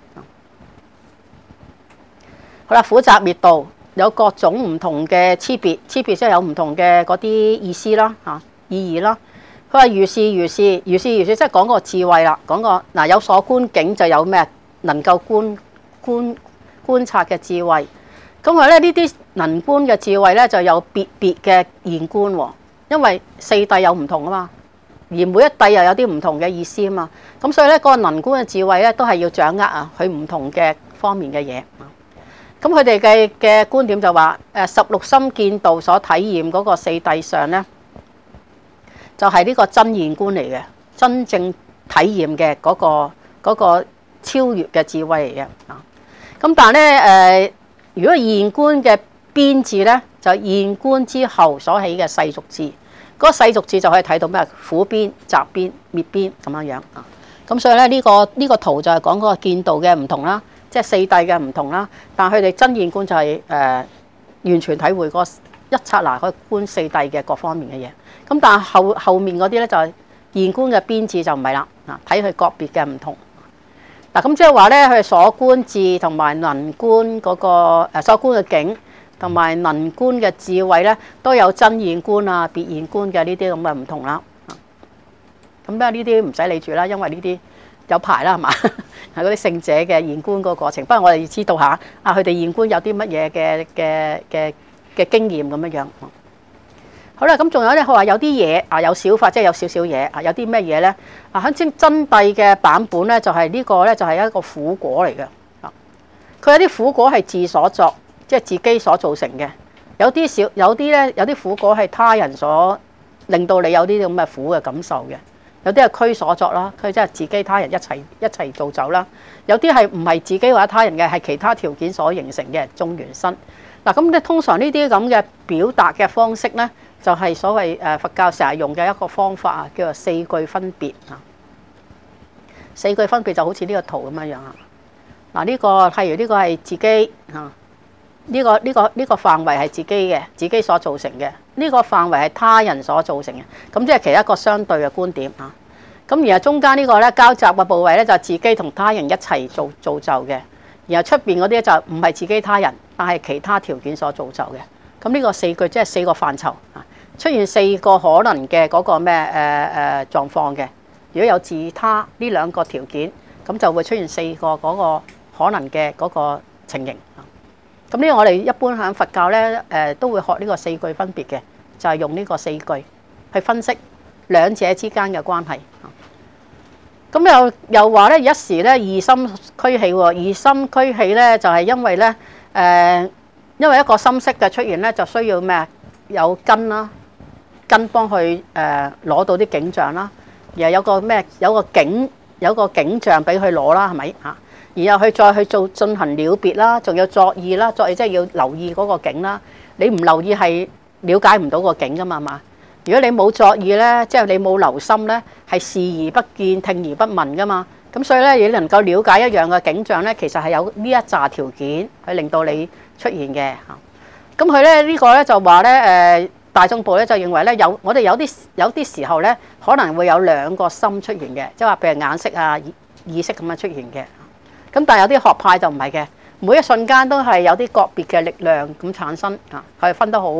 好啦，苦集滅道有各種唔同嘅差別，即係有唔同嘅嗰啲意思啦嚇，意義啦。佢話如是，即係講個智慧啦，講個嗱有所觀境就有咩能夠觀察嘅智慧。咁佢咧呢啲能觀嘅智慧咧就有別嘅現觀喎，因為4諦有唔同啊嘛，而每一諦又有啲唔同嘅意思啊嘛。咁所以咧嗰個能觀嘅智慧咧都係要掌握啊佢唔同嘅方面嘅嘢。咁佢哋嘅觀點就話16心見道所體驗嗰個4諦上咧，就係呢個真現觀嚟嘅，真正體驗嘅嗰個超越嘅智慧嚟嘅啊。咁但係咧如果現觀嘅邊字咧，就現觀之後所起嘅世俗智，嗰個世俗智就可以睇到咩苦邊、集邊、滅邊咁樣樣啊。咁所以咧呢個圖就係講嗰個見道嘅唔同啦。即係4諦嘅唔同啦，但係佢哋真現觀就係完全體會嗰一剎那可以觀4諦嘅各方面嘅嘢。咁但係後面嗰啲咧就係現觀嘅邊字就唔係啦，睇佢個別嘅唔同。嗱咁即係話咧，佢所觀智同埋能觀嗰個所觀嘅境同埋能觀嘅智慧咧，都有真現觀啊、別現觀嘅呢啲咁嘅唔同啦。咁咧呢啲唔使理住啦，因為呢啲有排啦係嘛。係嗰啲聖者嘅現觀個過程，不過我哋要知道下啊，佢哋現觀有啲乜嘢嘅經驗咁樣樣。好啦，咁仲有咧，佢話有啲嘢啊，有小法，即係有少少嘢啊，有啲咩嘢咧？啊，喺真諦嘅版本咧，就係呢個咧，就係一個苦果嚟嘅。啊，佢有啲苦果係自所作，即係自己所造成嘅；有啲苦果係他人所令到你有啲咁嘅苦嘅感受嘅。有啲係驅所作啦，佢即係自己他人一齊造就啦。有啲係唔係自己或者他人嘅，係其他條件所形成嘅眾緣生。嗱咁咧，通常呢啲咁嘅表達嘅方式咧，就係所謂佛教成日用嘅一個方法啊，叫做4句分別啊。4句分別就好似呢個圖咁樣樣啊。嗱呢個譬如呢個係自己啊，呢個範圍係自己嘅，自己所造成嘅。呢個範圍係他人所造成嘅，咁即係其一個相對嘅觀點啊。咁然後中間呢個咧交集嘅部位咧就係自己同他人一齊造就嘅，然後出邊嗰啲就唔係自己他人，但係其他條件所造就嘅。咁呢個4句即係4個範疇啊，出現4個可能嘅嗰個咩狀況嘅。如果有自他呢2個條件，咁就會出現4個嗰個可能嘅嗰個情形。咁呢個我哋一般喺佛教咧都會學呢個4句分別嘅，就係用呢個4句去分析兩者之間嘅關係。咁又話咧一時咧二心俱起喎，二心俱起咧就係因為咧因為一個心識嘅出現咧就需要咩有根啦，根幫佢攞到啲景象啦，然後有個景象俾佢攞啦，係咪嚇？然後佢再去進行了別啦，仲有作意啦，作意即係要留意嗰個境啦。你唔留意係了解唔到個境噶嘛？如果你冇作意咧，即係你冇留心咧，係視而不見、聽而不聞噶嘛。咁所以咧，你能夠了解一樣嘅景象咧，其實係有呢一紮條件去令到你出現嘅嚇。咁佢咧呢個咧就話咧大眾部咧就認為咧我哋有啲時候咧可能會有2個心出現嘅，即係話譬如眼識啊、意識咁樣出現嘅。咁但係有啲學派就唔係嘅，每一瞬間都係有啲個別嘅力量咁產生啊，係分得好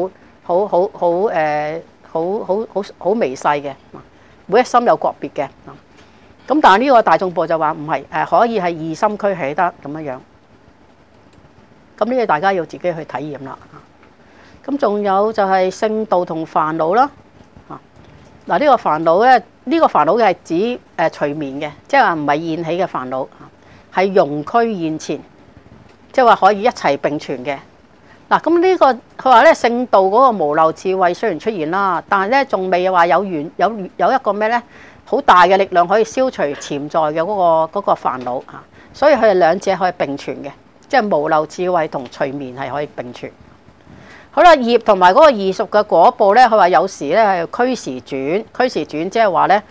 微細嘅，每一心有個別嘅。咁咁但係呢個大眾部就話唔係，可以係二心區起得咁樣樣。咁呢個大家要自己去體驗啦。咁仲有就係聖道同煩惱啦。嗱，呢個煩惱咧，呢個煩惱嘅係指隨眠嘅，即係話唔係現起嘅煩惱，係容區現前，即係話可以一齊並存嘅。嗱，咁呢個佢話咧，聖道嗰個無漏智慧雖然出現啦，但係咧仲未話有一個咩咧好大嘅力量可以消除潛在嘅嗰個煩惱啊，所以佢哋兩者可以並存嘅，即係無漏智慧同隨眠係可以並存。好啦，業同埋嗰個異熟嘅果報咧，佢話有時咧係俱時轉，俱時轉即係話咧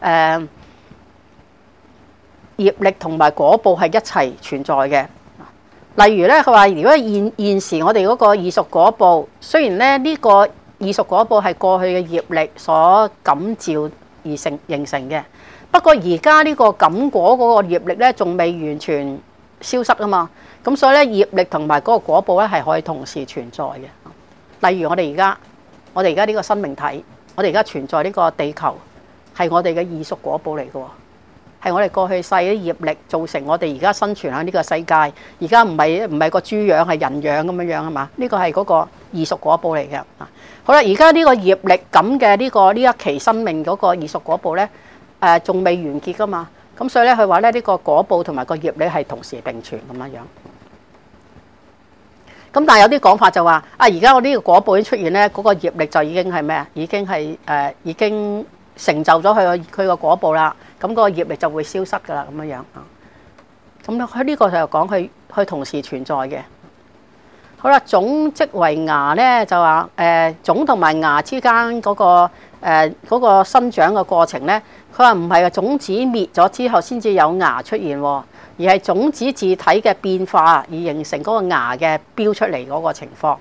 業力同埋果報係一齊存在嘅。例如咧，佢話如果現時我哋嗰個異熟果報，雖然咧呢個異熟果報係過去嘅業力所感召而形成嘅，不過而家呢個感果嗰個業力咧仲未完全消失啊嘛，咁所以咧業力同埋嗰個果報咧係可以同時存在嘅。例如我哋而家呢個生命體，我哋而家存在呢個地球，係我哋嘅異熟果報嚟嘅喎，係我哋過去世啲業力造成我哋而家生存喺呢個世界。而家唔係個豬樣，係人樣咁樣樣係嘛？呢個係嗰個異熟果報嚟嘅。好啦，而家呢個業力咁嘅呢一期生命嗰個異熟果報咧，仲未完結噶嘛，咁所以咧佢話咧呢個果報同埋個業力係同時並存咁樣樣。咁但係有啲講法就話而家我呢個果報已經出現咧，嗰個業力就已經係咩啊？已經成就咗佢個果報啦，咁嗰個業力就會消失噶啦咁樣樣。咁佢呢個就講佢同時存在嘅。好啦，種即為芽咧，就話種同埋芽之間嗰個生長嘅過程咧，佢話唔係種子滅咗之後先至有芽出現，而係種子自體嘅變化而形成嗰個芽嘅標出嚟嗰個情況。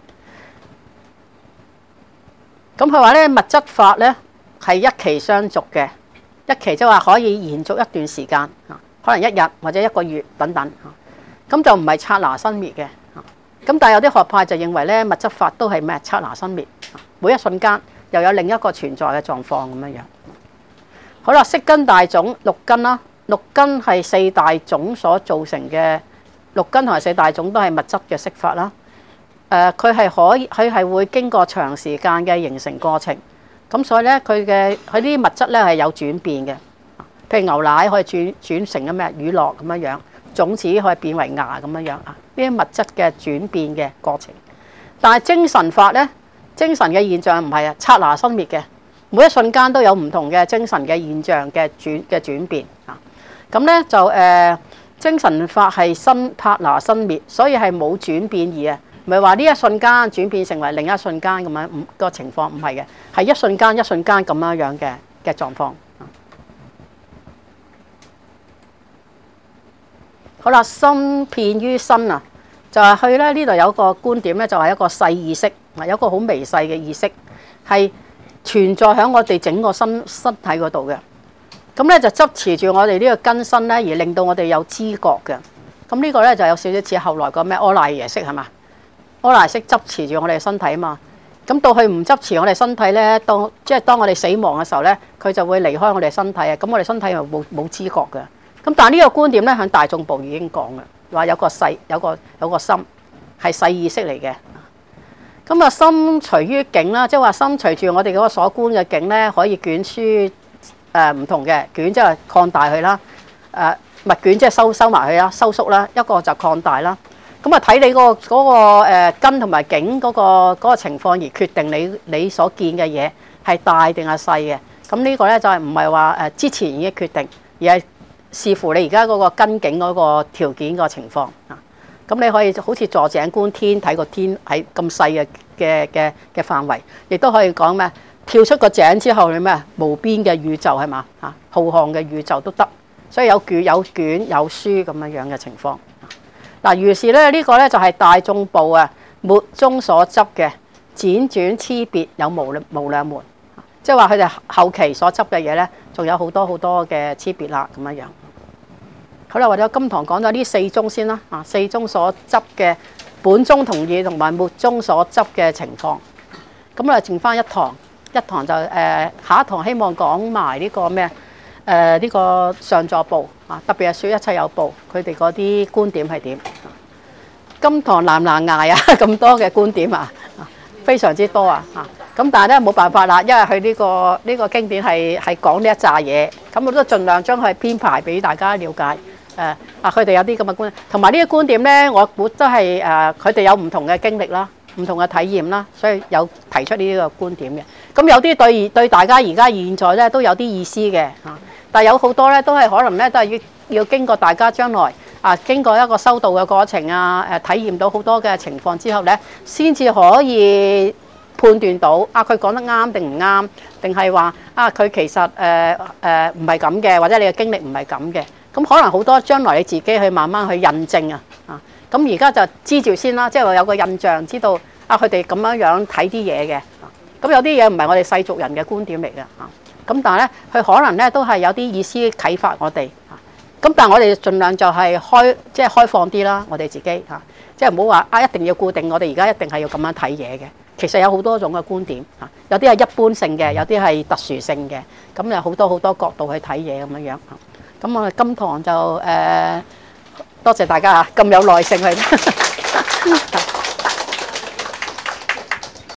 咁佢話咧，物質法咧係一期相續嘅，一期即係話可以延續一段時間，可能一日或者一個月等等。咁就唔係剎那生滅嘅。咁但係有啲學派就認為咧，物質法都係咩剎那生滅，每一瞬間又有另一個存在嘅狀況咁樣樣。好啦，色根大種六根啦，六根係四大種所造成嘅，六根同埋四大種都係物質嘅色法啦。佢係會經過長時間嘅形成過程，咁所以咧佢啲物質咧係有轉變嘅。譬如牛奶可以轉成咗咩乳酪咁樣樣，種子可以變為芽咁樣樣啊。呢啲物質嘅轉變嘅過程，但係精神法咧，精神嘅現象唔係剎那生滅嘅，每一瞬間都有唔同嘅精神嘅現象嘅轉變啊。咁咧就精神法係剎那生滅，所以係冇轉變而唔係話呢一瞬間轉變成為另一瞬間咁樣個情況，唔係嘅，係一瞬間一瞬間咁樣樣嘅狀況。好啦，心遍於身啊，就係去咧呢度有個觀點咧，就係一個細意識，有一個好微細嘅意識，係存在喺我哋整個身體嗰度嘅。咁咧就執持住我哋呢個根身咧，而令到我哋有知覺嘅。咁呢個咧就有少少似後來個咩阿賴耶識係嘛？阿賴耶識執持住我哋身體啊嘛。咁到佢唔執持我哋身體咧，當我哋死亡嘅時候咧，佢就會離開我哋身體啊。咁我哋身體又冇知覺嘅。咁但係呢個觀點咧，喺大眾部已經講嘅，話有個心係細意識嚟嘅。咁啊，心隨於境啦，即係話心隨住我哋嗰個所觀嘅境咧，可以捲書唔同嘅捲，即係擴大佢啦。密捲即係收埋佢啦，收縮啦。一個就擴大啦。咁啊，睇你嗰個根同埋境嗰個情況而決定你所見嘅嘢係大定係細嘅。咁呢個咧就係唔係話之前已經決定，而係視乎你而家嗰個根境嗰個條件個情況啊。咁你可以好似坐井觀天，睇個天喺咁細嘅範圍，亦都可以講咩？跳出個井之後，你咩無邊嘅宇宙係嘛嚇？浩瀚嘅宇宙都得，所以有卷有書咁樣嘅情況。嗱，如是咧，呢個咧就係大眾部啊末中所執嘅輾轉差別有無量門，即係話佢哋後期所執嘅嘢咧，仲有好多好多嘅差別啦咁樣。好啦，或者今堂講咗呢四宗先啦，四宗所執嘅本宗同義同埋末宗所執嘅情況。咁啊，剩翻一堂就下一堂希望講埋呢個咩呢個上座部啊，特別係說一切有部，佢哋嗰啲觀點係點？金堂難唔難捱啊？咁多嘅觀點啊，非常之多啊嚇！咁但係咧冇辦法啦，因為佢呢個經典係講呢一紮嘢，咁我都盡量將佢編排俾大家了解。佢哋有啲咁嘅觀點，同埋呢個觀點咧，我估都係佢哋有唔同嘅經歷啦，唔同嘅體驗啦，所以有提出呢個觀點嘅。咁有啲對大家而家現在咧都有啲意思嘅嚇，但係有好多咧都係可能咧都係要經過大家將來經過一個修道嘅過程體驗到好多嘅情況之後咧，先至可以判斷到佢講得啱定唔啱，定係話佢其實唔係咁嘅，或者你嘅經歷唔係咁嘅。咁可能好多將來你自己去慢慢去印證咁而家就知住先啦，即係話有個印象，知道佢哋咁樣睇啲嘢嘅。咁有啲嘢唔係我哋世俗人嘅觀點嚟嘅咁但係咧，佢可能咧都係有啲意思啟發我哋咁但係我哋盡量就係開放啲啦，我哋自己即係唔好話一定要固定，我哋而家一定係要咁樣睇嘢嘅。其實有好多種嘅觀點有啲係一般性嘅，有啲係特殊性嘅，咁有好多好多角度去睇嘢咁樣咁我哋今堂就多謝大家咁有耐性去。